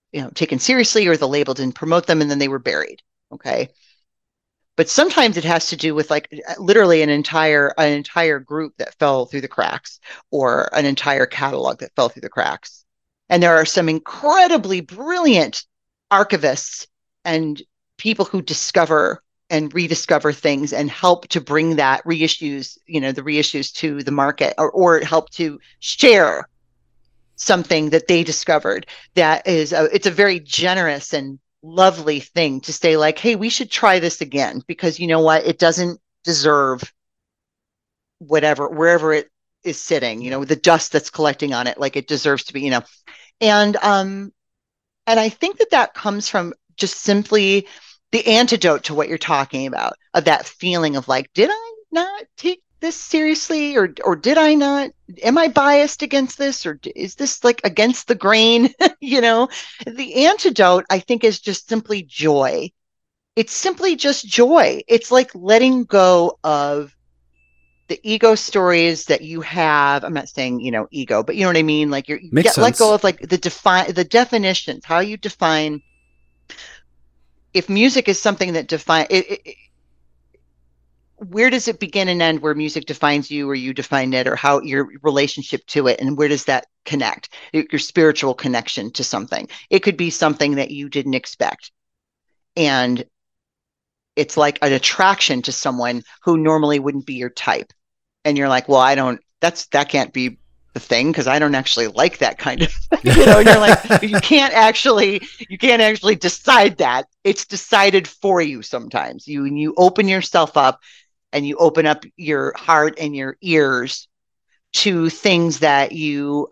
taken seriously, or the label didn't promote them, and then they were buried. Okay. But sometimes it has to do with like literally an entire group that fell through the cracks, or an entire catalog that fell through the cracks. And there are some incredibly brilliant archivists and people who discover and rediscover things and help to bring that reissues, the reissues to the market, or help to share something that they discovered. That is, it's a very generous and lovely thing to say, like, hey, we should try this again, because you know what? It doesn't deserve wherever it is sitting, the dust that's collecting on it, like it deserves to be, and I think that comes from just simply the antidote to what you're talking about, of that feeling of like, did I not take this seriously, or did I not? Am I biased against this, or is this like against the grain? The antidote, I think, is just simply joy. It's simply just joy. It's like letting go of the ego stories that you have. I'm not saying, ego, but you know what I mean? Like let go of like the definitions, how you define. If music is something that define it, where does it begin and end, where music defines you or you define it, or how your relationship to it, and where does that connect, your spiritual connection to something? It could be something that you didn't expect, and it's like an attraction to someone who normally wouldn't be your type, and you're like, well, that can't be the thing, because I don't actually like that kind of and you're like, you can't actually decide that. It's decided for you sometimes. You open yourself up, and you open up your heart and your ears to things that you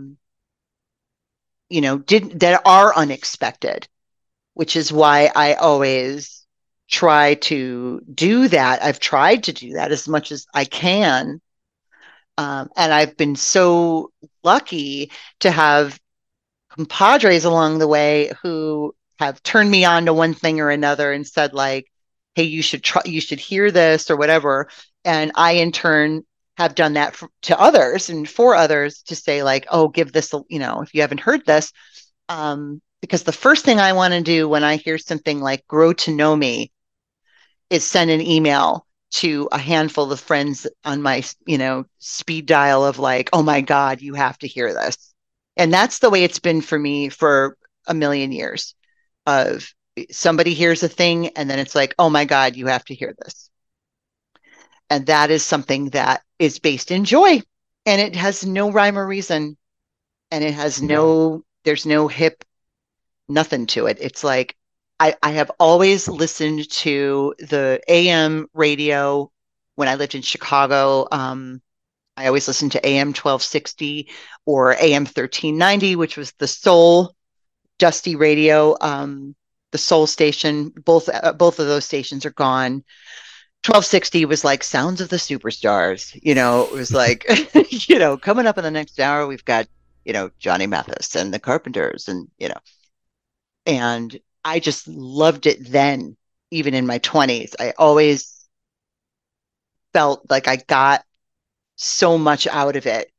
that are unexpected, which is why I always try to do that. I've tried to do that as much as I can. And I've been so lucky to have compadres along the way who have turned me on to one thing or another and said, like, hey, you should hear this, or whatever. And I, in turn, have done that to others and for others, to say, like, oh, give this, if you haven't heard this, because the first thing I want to do when I hear something like Grow to Know Me is send an email to a handful of friends on my, speed dial of like, oh my God, you have to hear this. And that's the way it's been for me for a million years. Of somebody hears a thing, and then it's like, oh my God, you have to hear this. And that is something that is based in joy, and it has no rhyme or reason, and it has there's no hip, nothing to it. It's like, I have always listened to the AM radio when I lived in Chicago. I always listened to AM 1260 or AM 1390, which was the soul dusty radio, the soul station. Both of those stations are gone. 1260 was like Sounds of the Superstars. It was like, coming up in the next hour, we've got, Johnny Mathis and the Carpenters, and, and I just loved it then, even in my 20s. I always felt like I got so much out of it.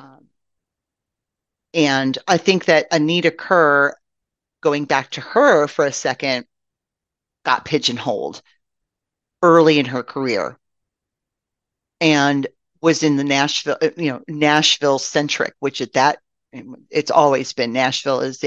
And I think that Anita Kerr, going back to her for a second, got pigeonholed early in her career, and was in the Nashville centric, which it's always been. Nashville is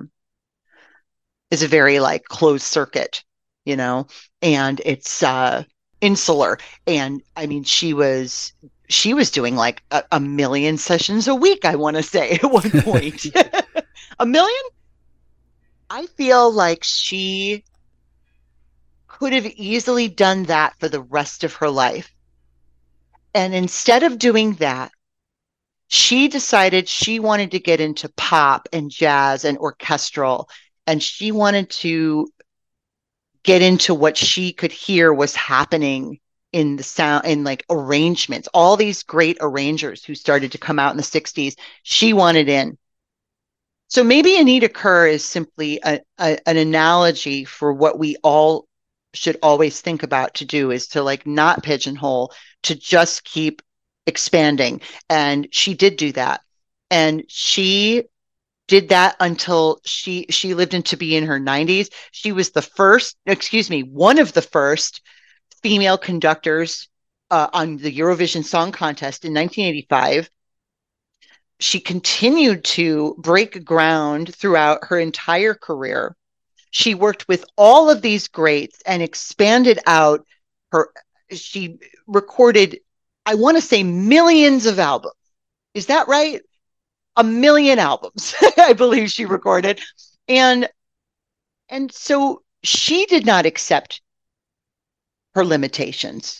a very like closed circuit, and it's insular. And I mean, she was doing like a million sessions a week, I want to say, at one point. A million? I feel like she could have easily done that for the rest of her life. And instead of doing that, she decided she wanted to get into pop and jazz and orchestral, and she wanted to get into what she could hear was happening in the sound, in like arrangements. All these great arrangers who started to come out in the 60s, she wanted in. So maybe Anita Kerr is simply an analogy for what we all should always think about to do, is to like not pigeonhole, to just keep expanding. And she did do that. And she did that until she lived into be in her 90s. She was one of the first female conductors on the Eurovision Song Contest in 1985. She continued to break ground throughout her entire career. She worked with all of these greats and expanded out she recorded, I want to say, millions of albums. Is that right? 1 million albums, I believe she recorded. And so she did not accept her limitations.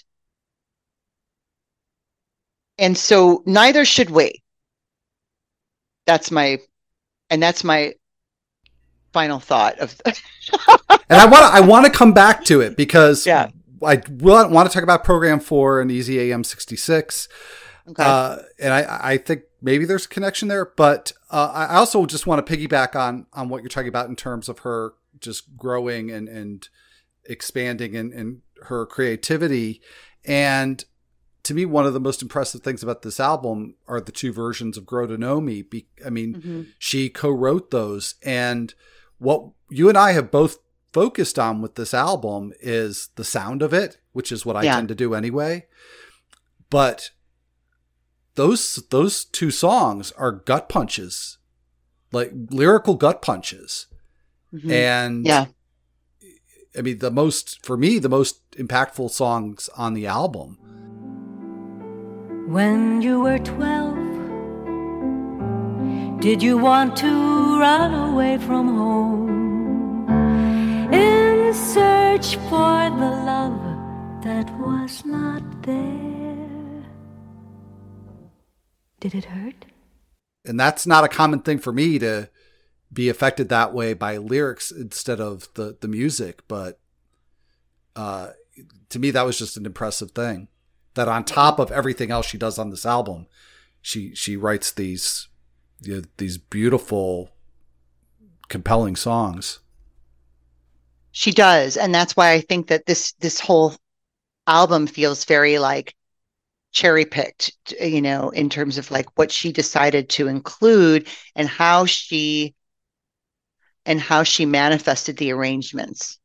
And so neither should we. That's my final thought of And I want to come back to it because yeah. I want to talk about Program 4 and Easy AM 66. Okay. And I think maybe there's a connection there, but I also just want to piggyback on what you're talking about in terms of her just growing and expanding in her creativity. And to me, one of the most impressive things about this album are the 2 versions of Grow to Know Me. She co-wrote those. And what you and I have both focused on with this album is the sound of it, which is what I tend to do anyway. But those 2 songs are gut punches, like lyrical gut punches. Mm-hmm. And I mean, the most impactful songs on the album. When you were 12, did you want to run away from home in search for the love that was not there? Did it hurt? And that's not a common thing for me to be affected that way by lyrics instead of the music. But to me, that was just an impressive thing. That on top of everything else she does on this album, she writes these beautiful, compelling songs. She does, and that's why I think that this whole album feels very like cherry picked, in terms of like what she decided to include and how she manifested the arrangements.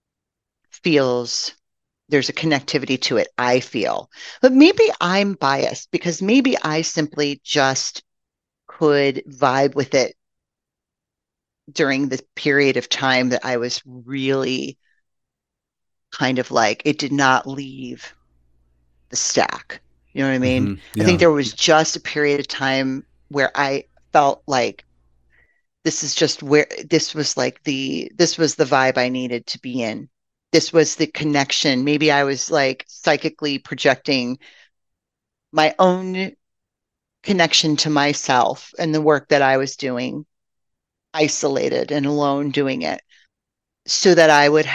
There's a connectivity to it, I feel. But maybe I'm biased because maybe I simply just could vibe with it during the period of time that I was really kind of like, it did not leave the stack. You know what I mean? Mm-hmm. Yeah. I think there was just a period of time where I felt like this was the vibe I needed to be in. This was the connection. Maybe I was like psychically projecting my own connection to myself and the work that I was doing, isolated and alone doing it, so that I would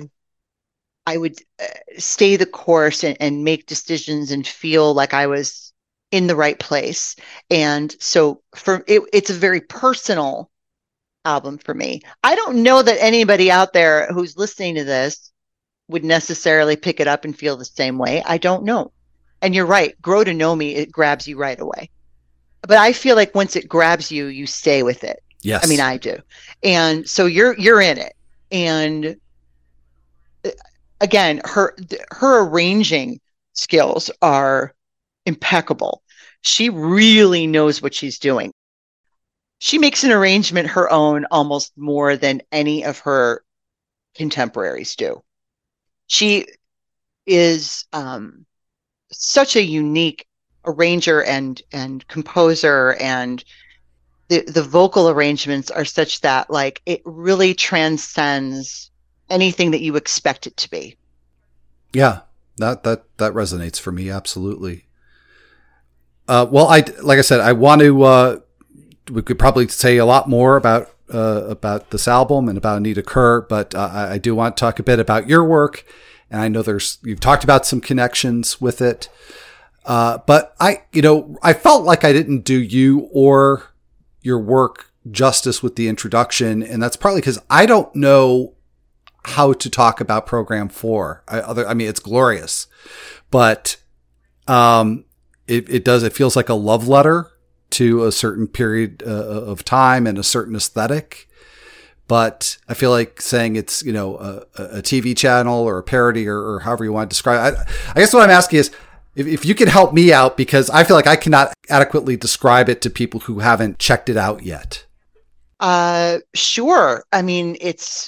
stay the course and make decisions and feel like I was in the right place. And so it's a very personal album for me. I don't know that anybody out there who's listening to this would necessarily pick it up and feel the same way. I don't know. And you're right. Grow to Know Me, it grabs you right away. But I feel like once it grabs you, you stay with it. Yes. I mean, I do. And so you're in it. And again, her arranging skills are impeccable. She really knows what she's doing. She makes an arrangement her own almost more than any of her contemporaries do. She is such a unique arranger and composer, and the vocal arrangements are such that like it really transcends anything that you expect it to be. Yeah, that resonates for me absolutely. Well, like I said, I want to. We could probably say a lot more about this album and about Anita Kerr, but I do want to talk a bit about your work. And I know you've talked about some connections with it. But I felt like I didn't do you or your work justice with the introduction. And that's partly because I don't know how to talk about Program 4. I mean, it's glorious, but it feels like a love letter to a certain period of time and a certain aesthetic. But I feel like saying it's, you know, a TV channel or a parody or however you want to describe it. I guess what I'm asking is if you can help me out, because I feel like I cannot adequately describe it to people who haven't checked it out yet. Sure. I mean, it's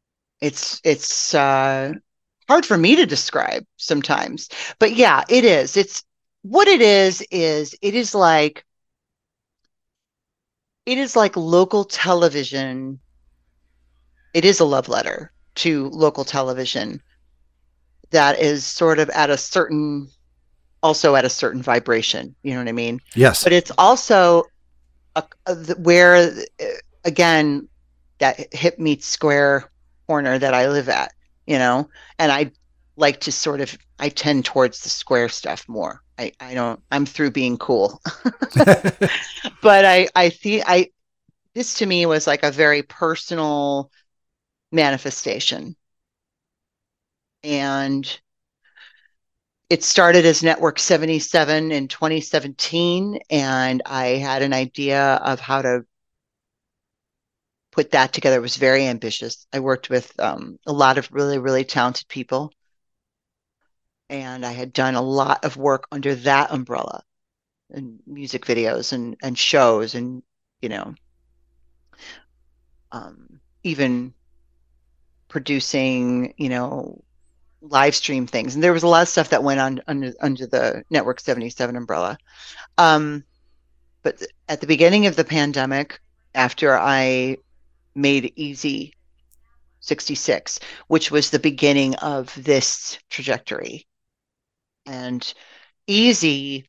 hard for me to describe sometimes, but yeah, it is. It's what it is it is like local television. It is a love letter to local television that is sort of also at a certain vibration. You know what I mean? Yes. But it's also where, again, that hip meets square corner that I live at, you know, and I like to I tend towards the square stuff more. I'm through being cool, but this to me was like a very personal manifestation. And it started as Network 77 in 2017, and I had an idea of how to put that together. It was very ambitious. I worked with a lot of really, really talented people, and I had done a lot of work under that umbrella and music videos and shows and, you know, even producing, you know, live stream things. And there was a lot of stuff that went on under the Network 77 umbrella. But at the beginning of the pandemic, after I made Easy 66, which was the beginning of this trajectory, and Easy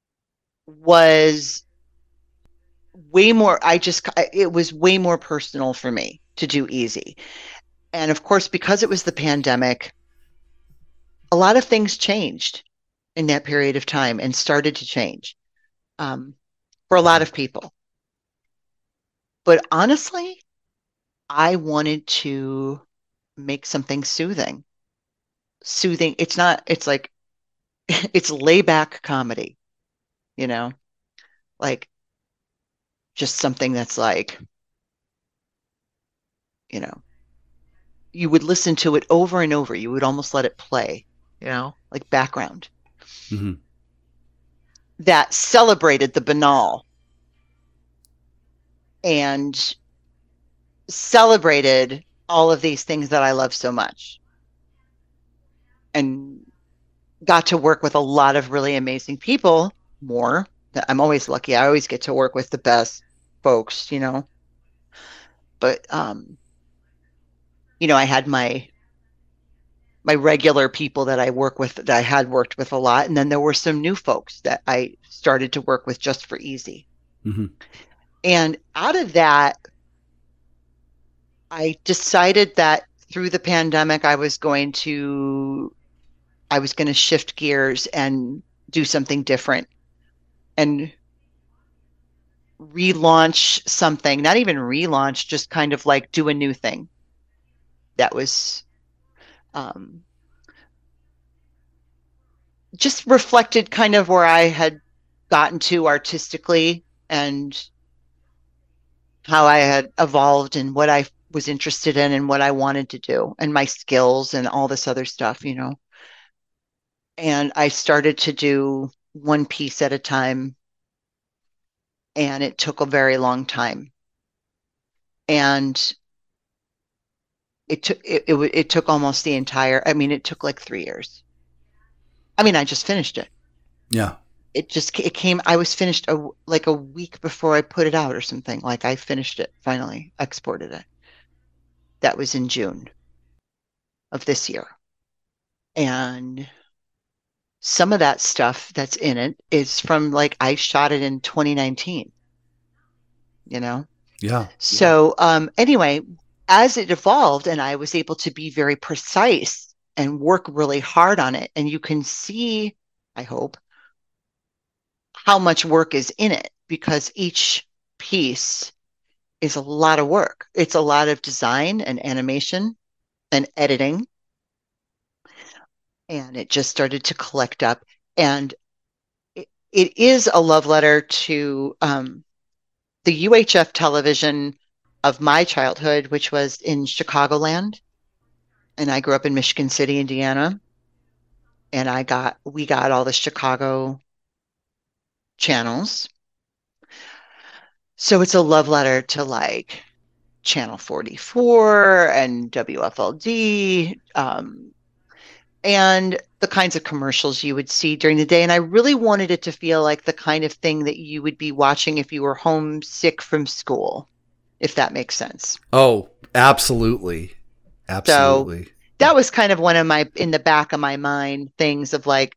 was way more, it was way more personal for me to do Easy. And of course, because it was the pandemic, a lot of things changed in that period of time and started to change for a lot of people. But honestly, I wanted to make something soothing. Soothing. It's like, it's layback comedy, you know, like just something that's like, you know, you would listen to it over and over. You would almost let it play, you know, like background. Mm-hmm. That celebrated the banal and celebrated all of these things that I love so much, and got to work with a lot of really amazing people. More, I'm always lucky. I always get to work with the best folks, you know. But you know, I had my regular people that I work with, that I had worked with a lot, and then there were some new folks that I started to work with just for Easy. Mm-hmm. And out of that, I decided that through the pandemic, I was going to shift gears and do something different and relaunch something, not even relaunch, just kind of like do a new thing that was just reflected kind of where I had gotten to artistically and how I had evolved and what I was interested in and what I wanted to do and my skills and all this other stuff, you know. And I started to do one piece at a time, and it took a very long time. And it took almost the entire, I mean, it took like 3 years. I mean, I just finished it. Yeah. It came, I was finished like a week before I put it out or something. Like I finished it, finally exported it. That was in June of this year. And some of that stuff that's in it is from, like, I shot it in 2019, you know? Yeah. So anyway, as it evolved and I was able to be very precise and work really hard on it, and you can see, I hope, how much work is in it, because each piece is a lot of work. It's a lot of design and animation and editing. And it just started to collect up. And it is a love letter to the UHF television of my childhood, which was in Chicagoland. And I grew up in Michigan City, Indiana. And we got all the Chicago channels. So it's a love letter to like Channel 44 and WFLD, and the kinds of commercials you would see during the day. And I really wanted it to feel like the kind of thing that you would be watching if you were homesick from school, if that makes sense. Oh, absolutely. Absolutely. So that was kind of one of my, in the back of my mind, things of like,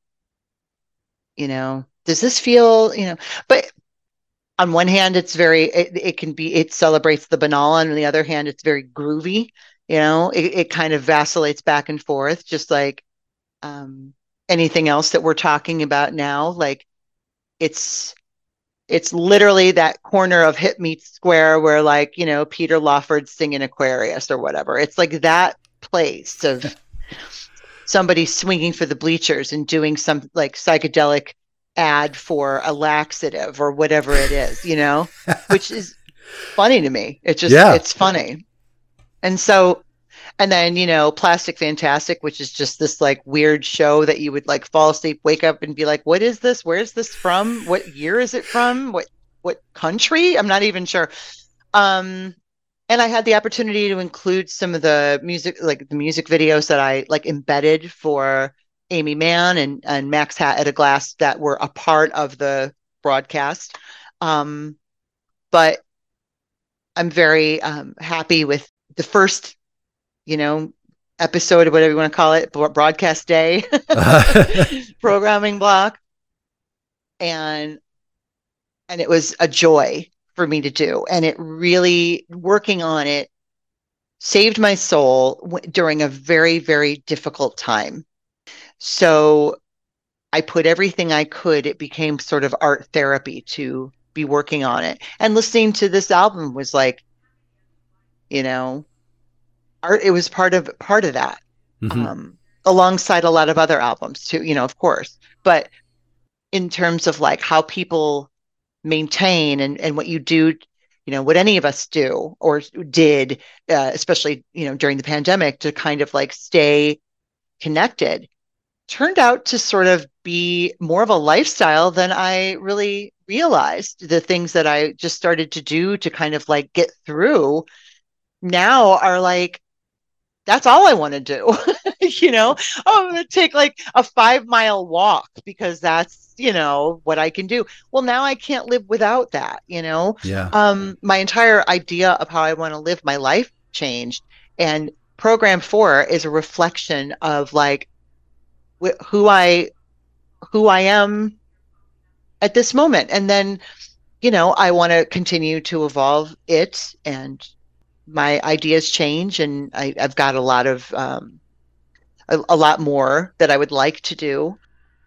does this feel, but on one hand, it's it celebrates the banal. And on the other hand, it's very groovy. It kind of vacillates back and forth, just like anything else that we're talking about now. Like it's literally that corner of Hip Meets Square where like, Peter Lawford's singing Aquarius or whatever. It's like that place of somebody swinging for the bleachers and doing some like psychedelic ad for a laxative or whatever it is, which is funny to me. It's funny. And so, and then, Plastic Fantastic, which is just this like weird show that you would like fall asleep, wake up and be like, what is this? Where's this from? What year is it from? What country? I'm not even sure. And I had the opportunity to include some of the music, like the music videos that I like embedded for Amy Mann and Max Hat at a Glass that were a part of the broadcast. But I'm very happy with the first, episode, or whatever you want to call it, broadcast day programming block. And it was a joy for me to do. And it really, working on it, saved my soul during a very, very difficult time. So I put everything I could. It became sort of art therapy to be working on it. And listening to this album was like, art. It was part of that, alongside a lot of other albums too, of course. But in terms of like how people maintain and what you do, what any of us do or did, especially, during the pandemic, to kind of like stay connected, turned out to sort of be more of a lifestyle than I really realized. The things that I just started to do to kind of like get through now are like, that's all I want to do. I'm going to take like a 5-mile walk because that's, what I can do. Well, now I can't live without that, Yeah. My entire idea of how I want to live my life changed. And Program 4 is a reflection of like who I am at this moment. And then, I want to continue to evolve it, and my ideas change, and I've got a lot of a lot more that I would like to do.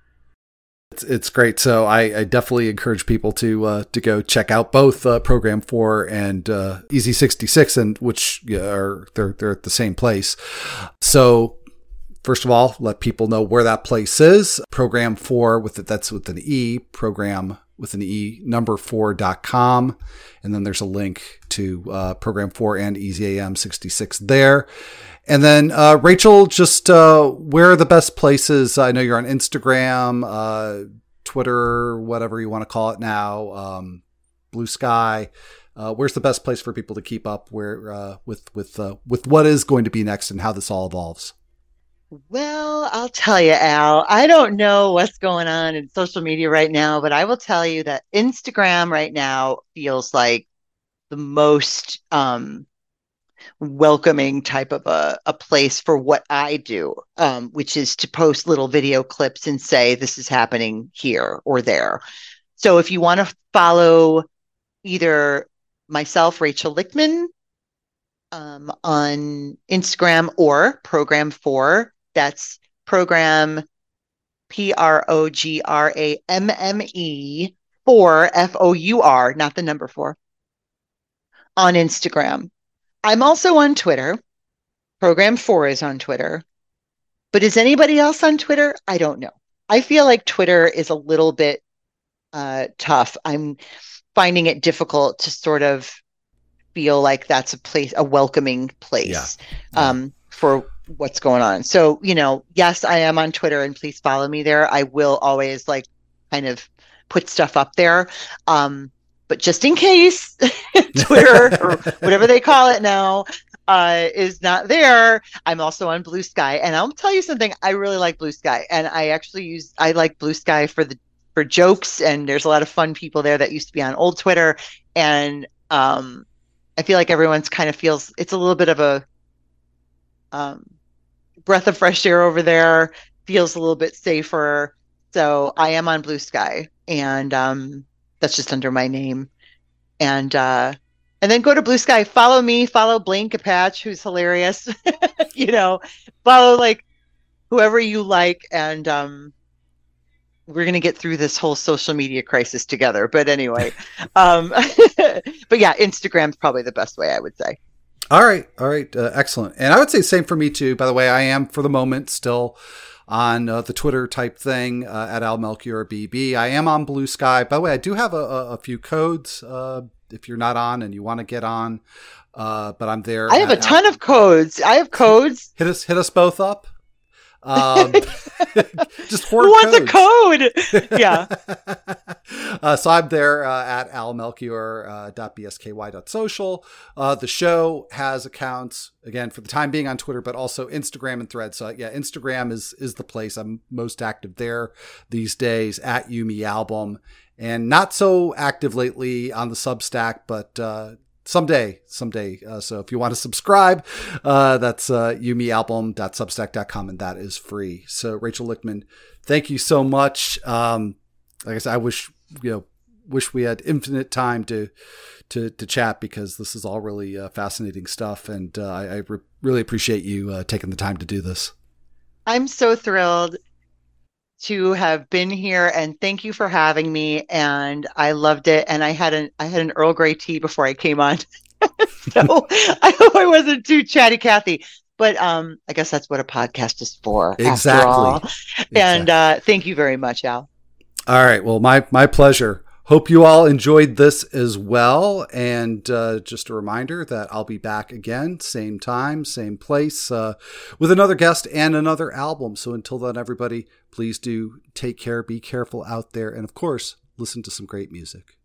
It's great. So I definitely encourage people to go check out both Program 4 and Easy 66, and which are they're at the same place. So first of all, let people know where that place is. Program 4 that's with an E, program with an E, number 4.com. And then there's a link to Program 4 and Easy AM 66 there. And then Rachel, just where are the best places? I know you're on Instagram, Twitter, whatever you want to call it now, Blue Sky. Where's the best place for people to keep up with what is going to be next and how this all evolves? Well, I'll tell you, Al, I don't know what's going on in social media right now, but I will tell you that Instagram right now feels like the most welcoming type of a place for what I do, which is to post little video clips and say, this is happening here or there. So if you want to follow either myself, Rachel Lichtman, on Instagram, or Program 4, that's Program PROGRAMME 4 FOUR, not the number 4, on Instagram. I'm also on Twitter. Program 4 is on Twitter. But is anybody else on Twitter? I don't know. I feel like Twitter is a little bit tough. I'm finding it difficult to sort of feel like that's a welcoming place for what's going on. So, yes, I am on Twitter, and please follow me there. I will always like kind of put stuff up there. But just in case Twitter or whatever they call it now is not there, I'm also on Blue Sky. And I'll tell you something, I really like Blue Sky. And I like Blue Sky for jokes, and there's a lot of fun people there that used to be on old Twitter. And I feel like everyone's kind of feels it's a little bit of a breath of fresh air over there, feels a little bit safer. So I am on Blue Sky, and that's just under my name. And then go to Blue Sky, follow me, follow Blaine Capatch, who's hilarious. Follow like whoever you like, and we're going to get through this whole social media crisis together. But anyway, but yeah, Instagram's probably the best way, I would say. All right. Excellent. And I would say same for me too. By the way, I am for the moment still on the Twitter type thing at Al Melchior BB. I am on Blue Sky. By the way, I do have a few codes if you're not on and you want to get on. But I'm there. I have a ton of codes. I have codes. Hit us both up. Just who wants a code? Yeah. So I'm there at almelchior.bsky.social. The show has accounts, again, for the time being on Twitter, but also Instagram and Threads. So yeah, Instagram is the place. I'm most active there these days at Yumi Album, and not so active lately on the Substack, but someday. So if you want to subscribe, that's yumialbum.substack.com, and that is free. So Rachel Lichtman, thank you so much. Like I said, I wish we had infinite time to chat, because this is all really fascinating stuff, and I really appreciate you taking the time to do this. I'm so thrilled to have been here, and thank you for having me. And I loved it. And I had an Earl Grey tea before I came on, so I hope I wasn't too chatty Cathy. But I guess that's what a podcast is for. Exactly. After all. And thank you very much, Al. All right. Well, my pleasure. Hope you all enjoyed this as well. And just a reminder that I'll be back again, same time, same place, with another guest and another album. So until then, everybody, please do take care, be careful out there, and of course, listen to some great music.